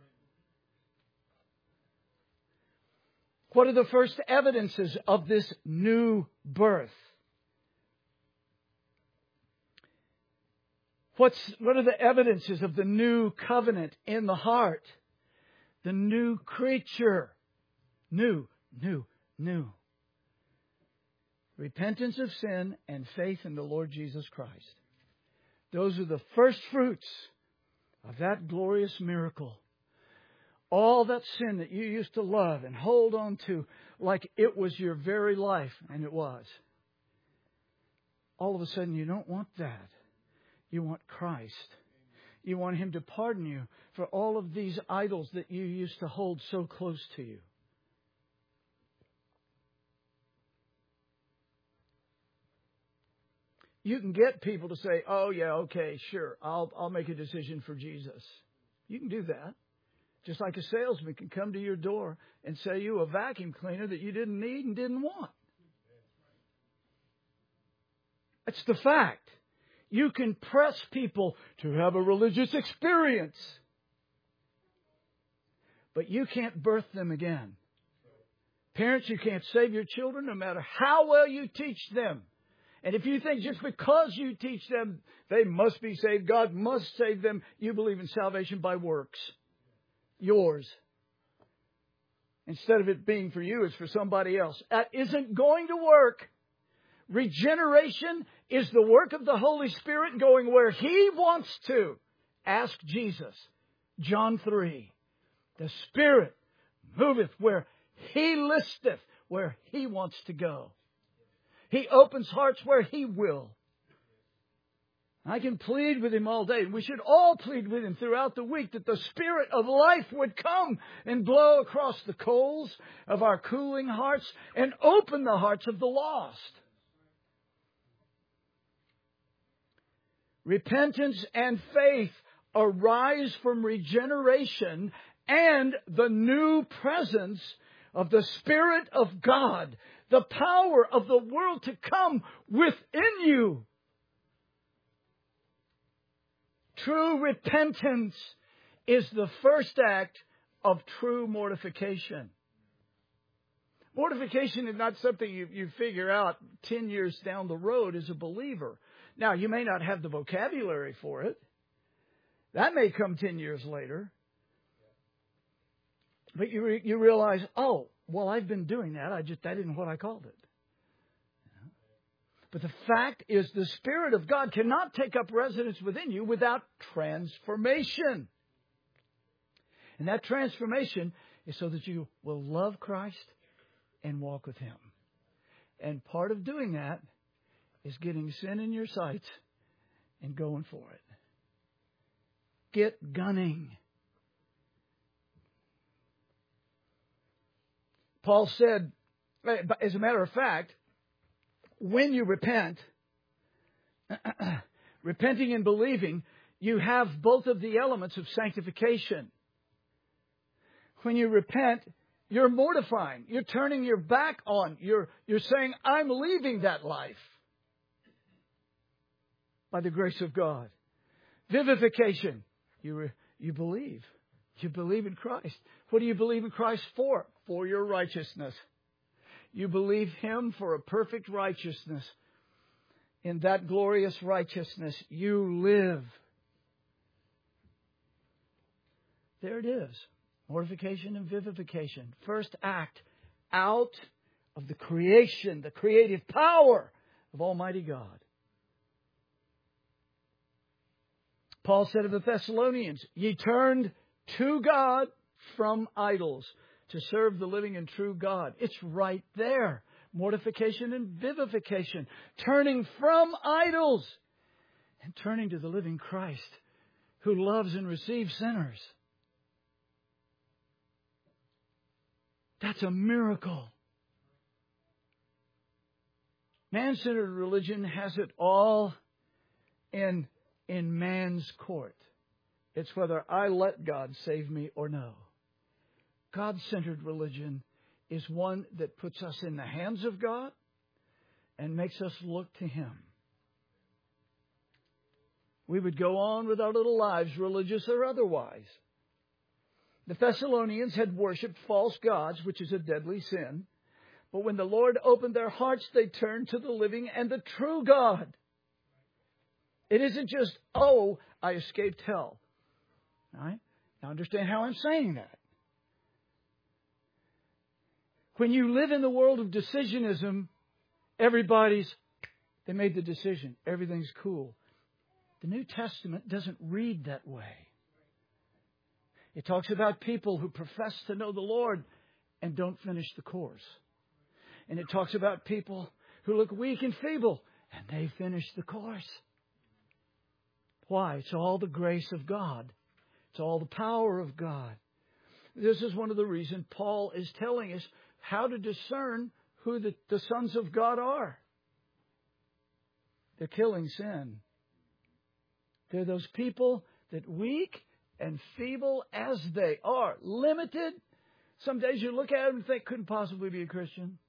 What are the first evidences of this new birth? What's, what are the evidences of the new covenant in the heart? The new creature. New, new, new. Repentance of sin and faith in the Lord Jesus Christ. Those are the first fruits of that glorious miracle. All that sin that you used to love and hold on to like it was your very life, and it was. All of a sudden you don't want that. You want Christ. You want Him to pardon you for all of these idols that you used to hold so close to you. You can get people to say, oh yeah, okay, sure, I'll, I'll make a decision for Jesus. You can do that. Just like a salesman can come to your door and sell you a vacuum cleaner that you didn't need and didn't want. That's the fact. You can press people to have a religious experience. But you can't birth them again. Parents, you can't save your children no matter how well you teach them. And if you think just because you teach them they must be saved, God must save them, you believe in salvation by works. Yours. Instead of it being for you, it's for somebody else. That isn't going to work. Regeneration is the work of the Holy Spirit going where He wants to. Ask Jesus. John three. The Spirit moveth where He listeth, where He wants to go. He opens hearts where He will. I can plead with Him all day. We should all plead with Him throughout the week that the Spirit of life would come and blow across the coals of our cooling hearts and open the hearts of the lost. Repentance and faith arise from regeneration and the new presence of the Spirit of God, the power of the world to come within you. True repentance is the first act of true mortification. Mortification is not something you, you figure out ten years down the road as a believer. Now, you may not have the vocabulary for it. That may come ten years later. But you re, you realize, oh, well, I've been doing that. I just that isn't what I called it. But the fact is the Spirit of God cannot take up residence within you without transformation. And that transformation is so that you will love Christ and walk with Him. And part of doing that is getting sin in your sights and going for it. Get gunning. Paul said, as a matter of fact, when you repent, repenting and believing, you have both of the elements of sanctification. When you repent, you're mortifying. You're turning your back on. You're, you're saying, I'm leaving that life by the grace of God. Vivification. You, re, you believe. You believe in Christ. What do you believe in Christ for? For your righteousness. You believe Him for a perfect righteousness. In that glorious righteousness, you live. There it is. Mortification and vivification. First act out of the creation, the creative power of Almighty God. Paul said of the Thessalonians, ye turned to God from idols to serve the living and true God. It's right there. Mortification and vivification. Turning from idols and turning to the living Christ who loves and receives sinners. That's a miracle. Man-centered religion has it all in, in man's court. It's whether I let God save me or no. God-centered religion is one that puts us in the hands of God and makes us look to Him. We would go on with our little lives, religious or otherwise. The Thessalonians had worshipped false gods, which is a deadly sin. But when the Lord opened their hearts, they turned to the living and the true God. It isn't just, oh, I escaped hell. All right? Now understand how I'm saying that. When you live in the world of decisionism, everybody's, they made the decision. Everything's cool. The New Testament doesn't read that way. It talks about people who profess to know the Lord and don't finish the course. And it talks about people who look weak and feeble and they finish the course. Why? It's all the grace of God. It's all the power of God. This is one of the reasons Paul is telling us how to discern who the, the sons of God are. They're killing sin. They're those people that weak and feeble as they are, limited. Some days you look at them and think, couldn't possibly be a Christian.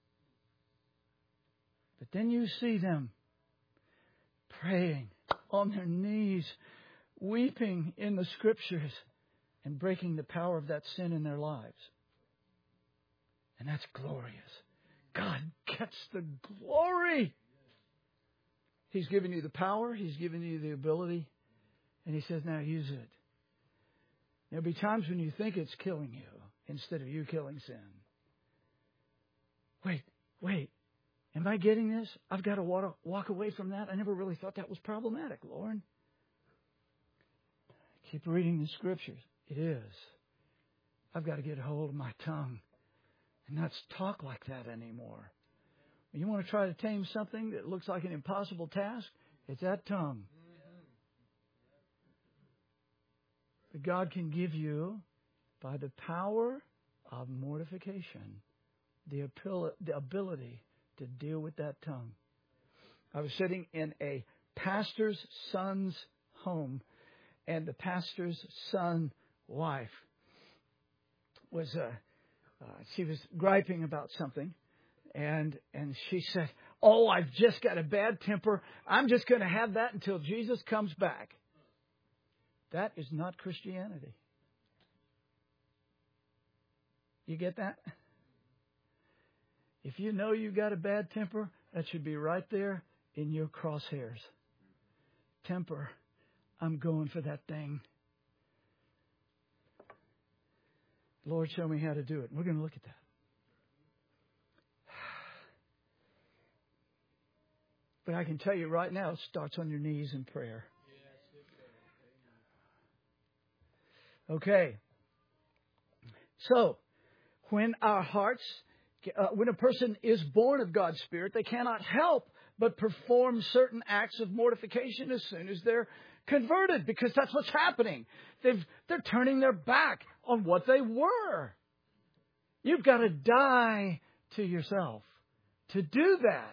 But then you see them praying on their knees, weeping in the Scriptures, and breaking the power of that sin in their lives. And that's glorious. God gets the glory. He's given you the power. He's given you the ability. And He says, now use it. There'll be times when you think it's killing you instead of you killing sin. Wait, wait. Am I getting this? I've got to walk, walk away from that. I never really thought that was problematic, Lord. Keep reading the Scriptures. It is. I've got to get a hold of my tongue and not talk like that anymore. When you want to try to tame something that looks like an impossible task, it's that tongue. But God can give you, by the power of mortification, the ability to deal with that tongue. I was sitting in a pastor's son's home, and the pastor's son wife was, uh, uh, she was griping about something, and and she said, "Oh, I've just got a bad temper. I'm just going to have that until Jesus comes back." That is not Christianity. You get that? If you know you've got a bad temper, that should be right there in your crosshairs. Temper. I'm going for that thing. Lord, show me how to do it. We're going to look at that. But I can tell you right now, it starts on your knees in prayer. Okay. So, when our hearts, uh, when a person is born of God's Spirit, they cannot help but perform certain acts of mortification as soon as they're converted, because that's what's happening. They've, they're turning their back on what they were. You've got to die to yourself to do that.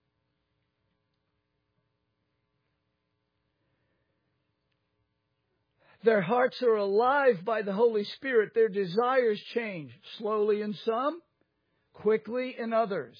Their hearts are alive by the Holy Spirit. Their desires change, slowly in some, quickly in others.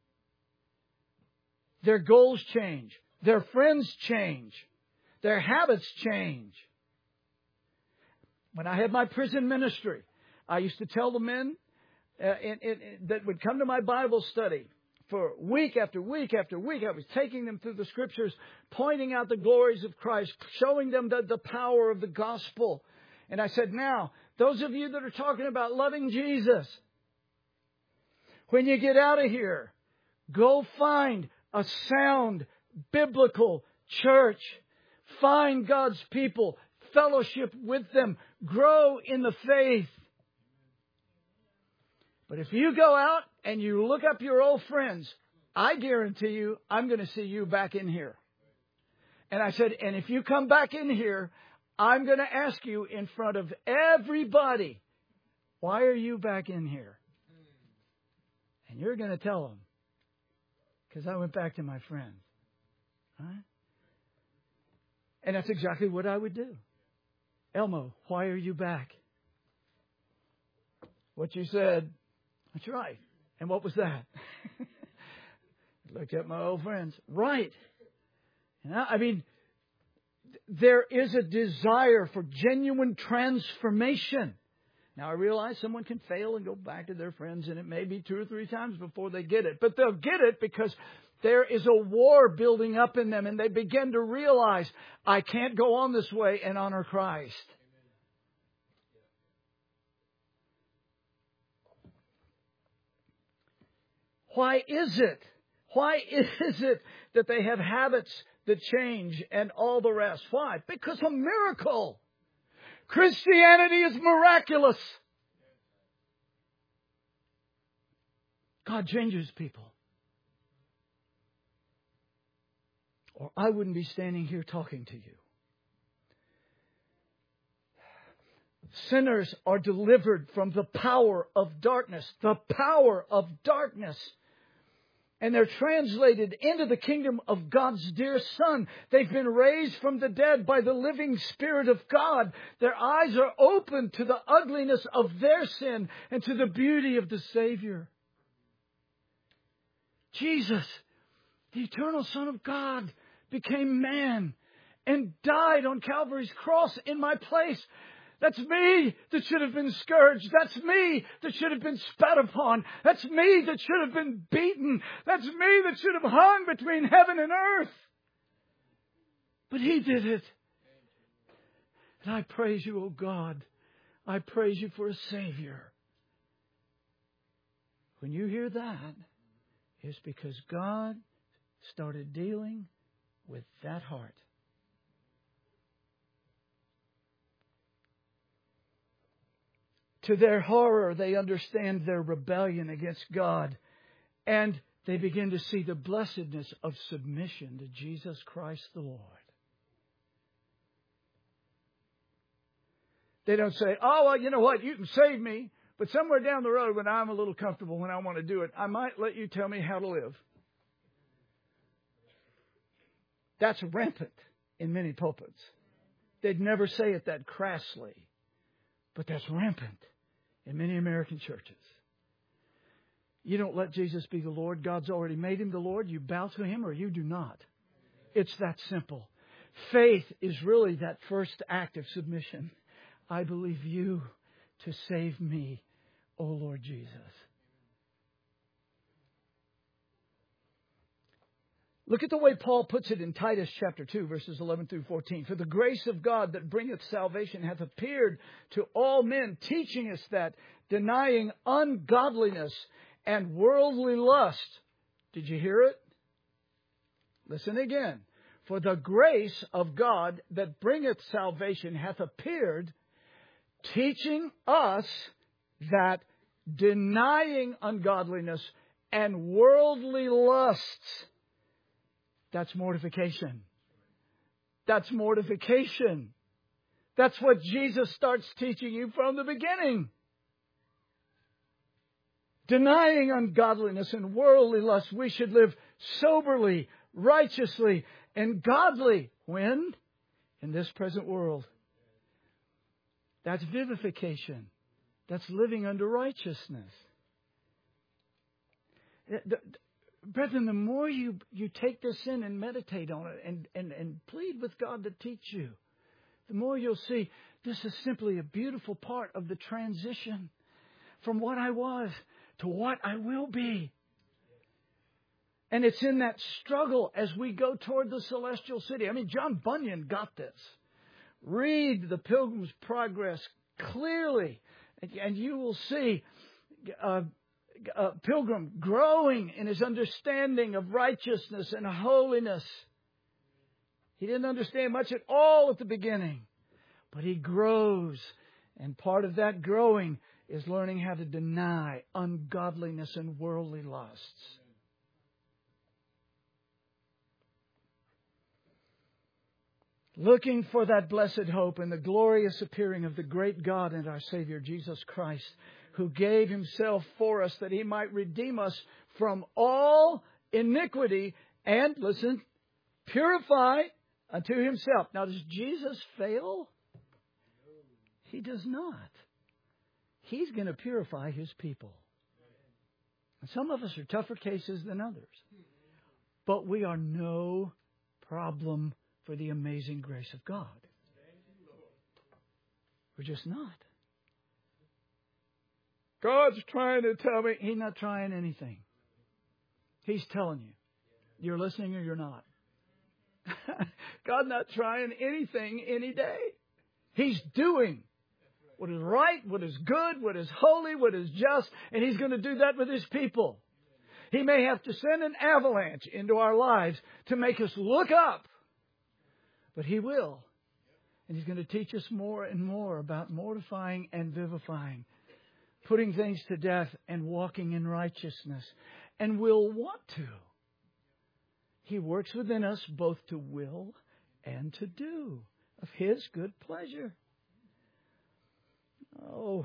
Their goals change. Their friends change. Their habits change. When I had my prison ministry, I used to tell the men uh, in, in, in, that would come to my Bible study for week after week after week. I was taking them through the Scriptures, pointing out the glories of Christ, showing them the, the power of the gospel. And I said, now, those of you that are talking about loving Jesus, when you get out of here, go find a sound biblical church. Find God's people, fellowship with them, grow in the faith. But if you go out and you look up your old friends, I guarantee you, I'm going to see you back in here. And I said, and if you come back in here, I'm going to ask you in front of everybody, why are you back in here? And you're going to tell them, because I went back to my friends. Right? And that's exactly what I would do. Elmo, why are you back? What you said. That's right. And what was that? Looked at my old friends. Right. You know, I mean, there is a desire for genuine transformation. Now, I realize someone can fail and go back to their friends, and it may be two or three times before they get it. But they'll get it because there is a war building up in them, and they begin to realize, I can't go on this way and honor Christ. Why is it? Why is it that they have habits that change and all the rest? Why? Because a miracle. Christianity is miraculous. God changes people. Or I wouldn't be standing here talking to you. Sinners are delivered from the power of darkness. The power of darkness. And they're translated into the kingdom of God's dear Son. They've been raised from the dead by the living Spirit of God. Their eyes are opened to the ugliness of their sin and to the beauty of the Savior. Jesus, the eternal Son of God, became man and died on Calvary's cross in my place. That's me that should have been scourged. That's me that should have been spat upon. That's me that should have been beaten. That's me that should have hung between heaven and earth. But He did it. And I praise you, O God. I praise you for a Savior. When you hear that, it's because God started dealing with that heart. To their horror, they understand their rebellion against God. And they begin to see the blessedness of submission to Jesus Christ the Lord. They don't say, oh, well, you know what? You can save me. But somewhere down the road when I'm a little comfortable, when I want to do it, I might let you tell me how to live. That's rampant in many pulpits. They'd never say it that crassly. But that's rampant in many American churches. You don't let Jesus be the Lord. God's already made Him the Lord. You bow to Him or you do not. It's that simple. Faith is really that first act of submission. I believe you to save me, O Lord Jesus. Look at the way Paul puts it in Titus chapter two, verses eleven through fourteen. For the grace of God that bringeth salvation hath appeared to all men, teaching us that, denying ungodliness and worldly lust. Did you hear it? Listen again. For the grace of God that bringeth salvation hath appeared, teaching us that, denying ungodliness and worldly lusts. That's mortification. That's mortification. That's what Jesus starts teaching you from the beginning. Denying ungodliness and worldly lust, we should live soberly, righteously, and godly. When? In this present world. That's vivification. That's living under righteousness. The, Brethren, the more you, you take this in and meditate on it and, and, and plead with God to teach you, the more you'll see this is simply a beautiful part of the transition from what I was to what I will be. And it's in that struggle as we go toward the celestial city. I mean, John Bunyan got this. Read the Pilgrim's Progress clearly, and, and you will see uh, Uh, Pilgrim growing in his understanding of righteousness and holiness. He didn't understand much at all at the beginning, but he grows. And part of that growing is learning how to deny ungodliness and worldly lusts. Looking for that blessed hope and the glorious appearing of the great God and our Savior, Jesus Christ, who gave Himself for us that He might redeem us from all iniquity and, listen, purify unto Himself. Now, does Jesus fail? He does not. He's going to purify His people. And some of us are tougher cases than others. But we are no problem for the amazing grace of God. We're just not. God's trying to tell me. He's not trying anything. He's telling you. you're listening or you're not. God's not trying anything any day. He's doing what is right, what is good, what is holy, what is just, and He's going to do that with His people. He may have to send an avalanche into our lives to make us look up, but He will. And He's going to teach us more and more about mortifying and vivifying, putting things to death and walking in righteousness. And we'll want to. He works within us both to will and to do of His good pleasure. Oh,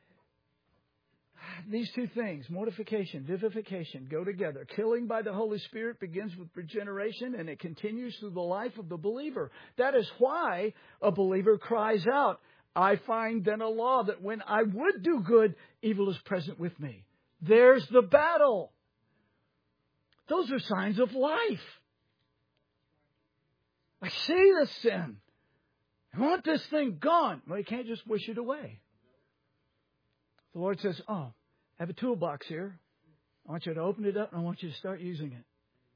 these two things, mortification, vivification, go together. Killing by the Holy Spirit begins with regeneration, and it continues through the life of the believer. That is why a believer cries out, I find then a law that when I would do good, evil is present with me. There's the battle. Those are signs of life. I see the sin. I want this thing gone. Well, you can't just wish it away. The Lord says, oh, I have a toolbox here. I want you to open it up and I want you to start using it.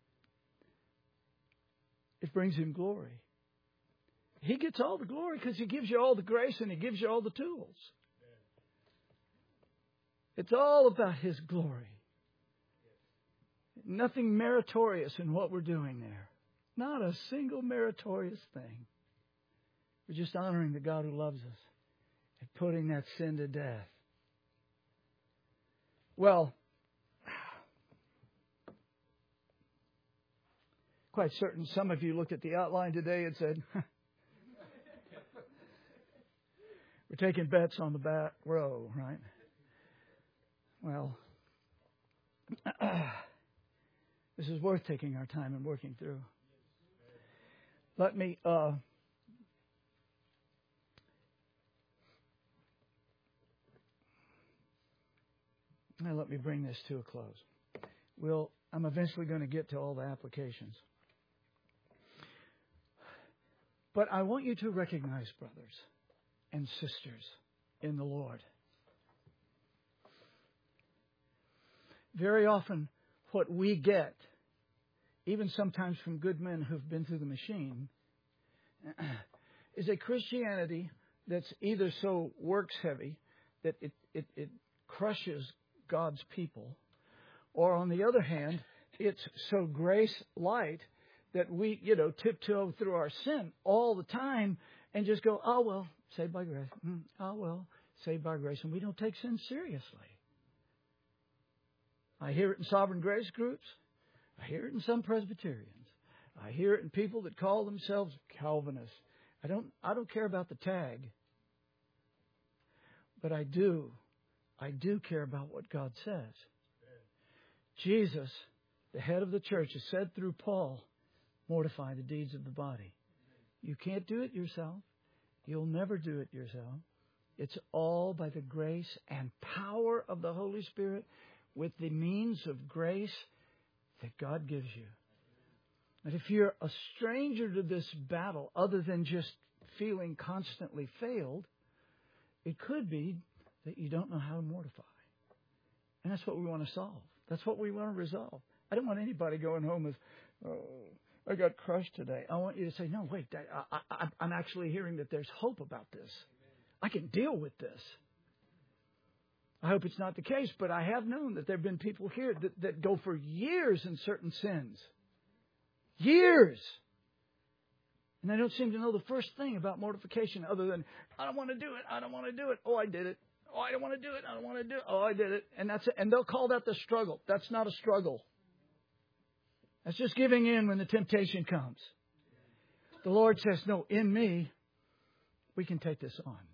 It brings Him glory. He gets all the glory because He gives you all the grace and He gives you all the tools. It's all about His glory. Nothing meritorious in what we're doing there. Not a single meritorious thing. We're just honoring the God who loves us and putting that sin to death. Well, quite certain some of you looked at the outline today and said, we're taking bets on the back row, right? Well, this is worth taking our time and working through. Let me uh, now let me bring this to a close. We'll, I'm eventually going to get to all the applications. But I want you to recognize, brothers and sisters in the Lord, very often what we get, even sometimes from good men who've been through the machine, is a Christianity that's either so works heavy that it, it, it crushes God's people, or on the other hand, it's so grace light that we, you know, tiptoe through our sin all the time and just go, oh, well, saved by grace. Mm, oh, well, saved by grace. And we don't take sin seriously. I hear it in sovereign grace groups. I hear it in some Presbyterians. I hear it in people that call themselves Calvinists. I don't, I don't care about the tag. But I do. I do care about what God says. Jesus, the head of the church, has said through Paul, mortify the deeds of the body. You can't do it yourself. You'll never do it yourself. It's all by the grace and power of the Holy Spirit with the means of grace that God gives you. And if you're a stranger to this battle, other than just feeling constantly failed, it could be that you don't know how to mortify. And that's what we want to solve. That's what we want to resolve. I don't want anybody going home with, oh, I got crushed today. I want you to say, no, wait, I, I, I'm actually hearing that there's hope about this. I can deal with this. I hope it's not the case, but I have known that there have been people here that, that go for years in certain sins. Years. And they don't seem to know the first thing about mortification other than, I don't want to do it. I don't want to do it. Oh, I did it. Oh, I don't want to do it. I don't want to do it. Oh, I did it. And that's it. And they'll call that the struggle. That's not a struggle. That's just giving in when the temptation comes. The Lord says, no, in me, we can take this on.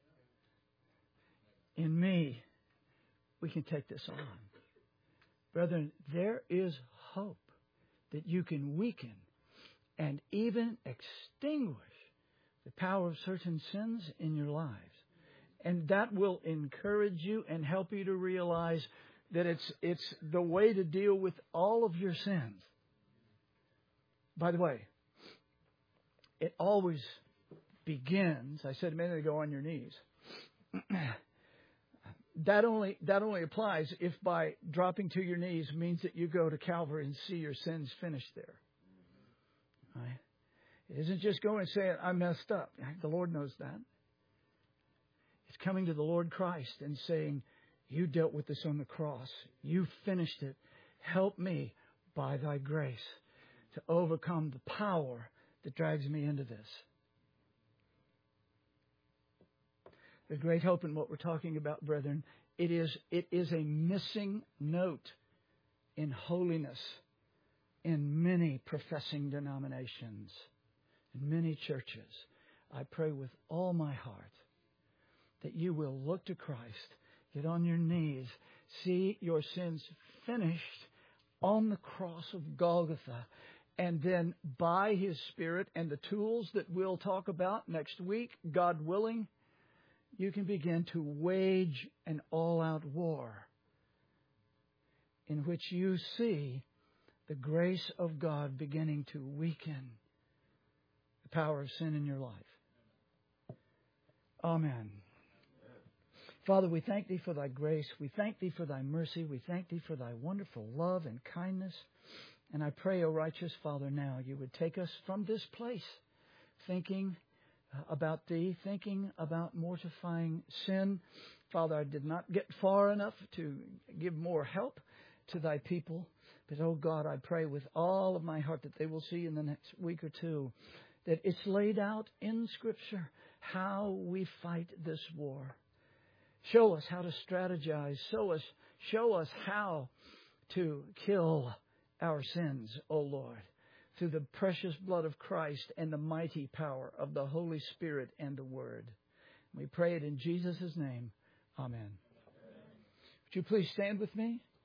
In me, we can take this on. Brethren, there is hope that you can weaken and even extinguish the power of certain sins in your lives. And that will encourage you and help you to realize that it's it's the way to deal with all of your sins. By the way, it always begins, I said a minute ago, on your knees. that only that only applies if by dropping to your knees means that you go to Calvary and see your sins finished there. Right? It isn't just going and saying, I messed up. The Lord knows that. It's coming to the Lord Christ and saying, you dealt with this on the cross. You finished it. Help me by thy grace to overcome the power that drags me into this. The great hope in what we're talking about, brethren, it is, it is a missing note in holiness in many professing denominations, in many churches. I pray with all my heart that you will look to Christ, get on your knees, see your sins finished on the cross of Golgotha, and then by His Spirit and the tools that we'll talk about next week, God willing, you can begin to wage an all-out war in which you see the grace of God beginning to weaken the power of sin in your life. Amen. Father, we thank Thee for Thy grace. We thank Thee for Thy mercy. We thank Thee for Thy wonderful love and kindness. And I pray, O righteous Father, now you would take us from this place thinking about Thee, thinking about mortifying sin. Father, I did not get far enough to give more help to Thy people. But, oh God, I pray with all of my heart that they will see in the next week or two that it's laid out in Scripture how we fight this war. Show us how to strategize. Show us, show us how to kill our sins, O Lord, through the precious blood of Christ and the mighty power of the Holy Spirit and the Word. We pray it in Jesus' name. Amen. Would you please stand with me?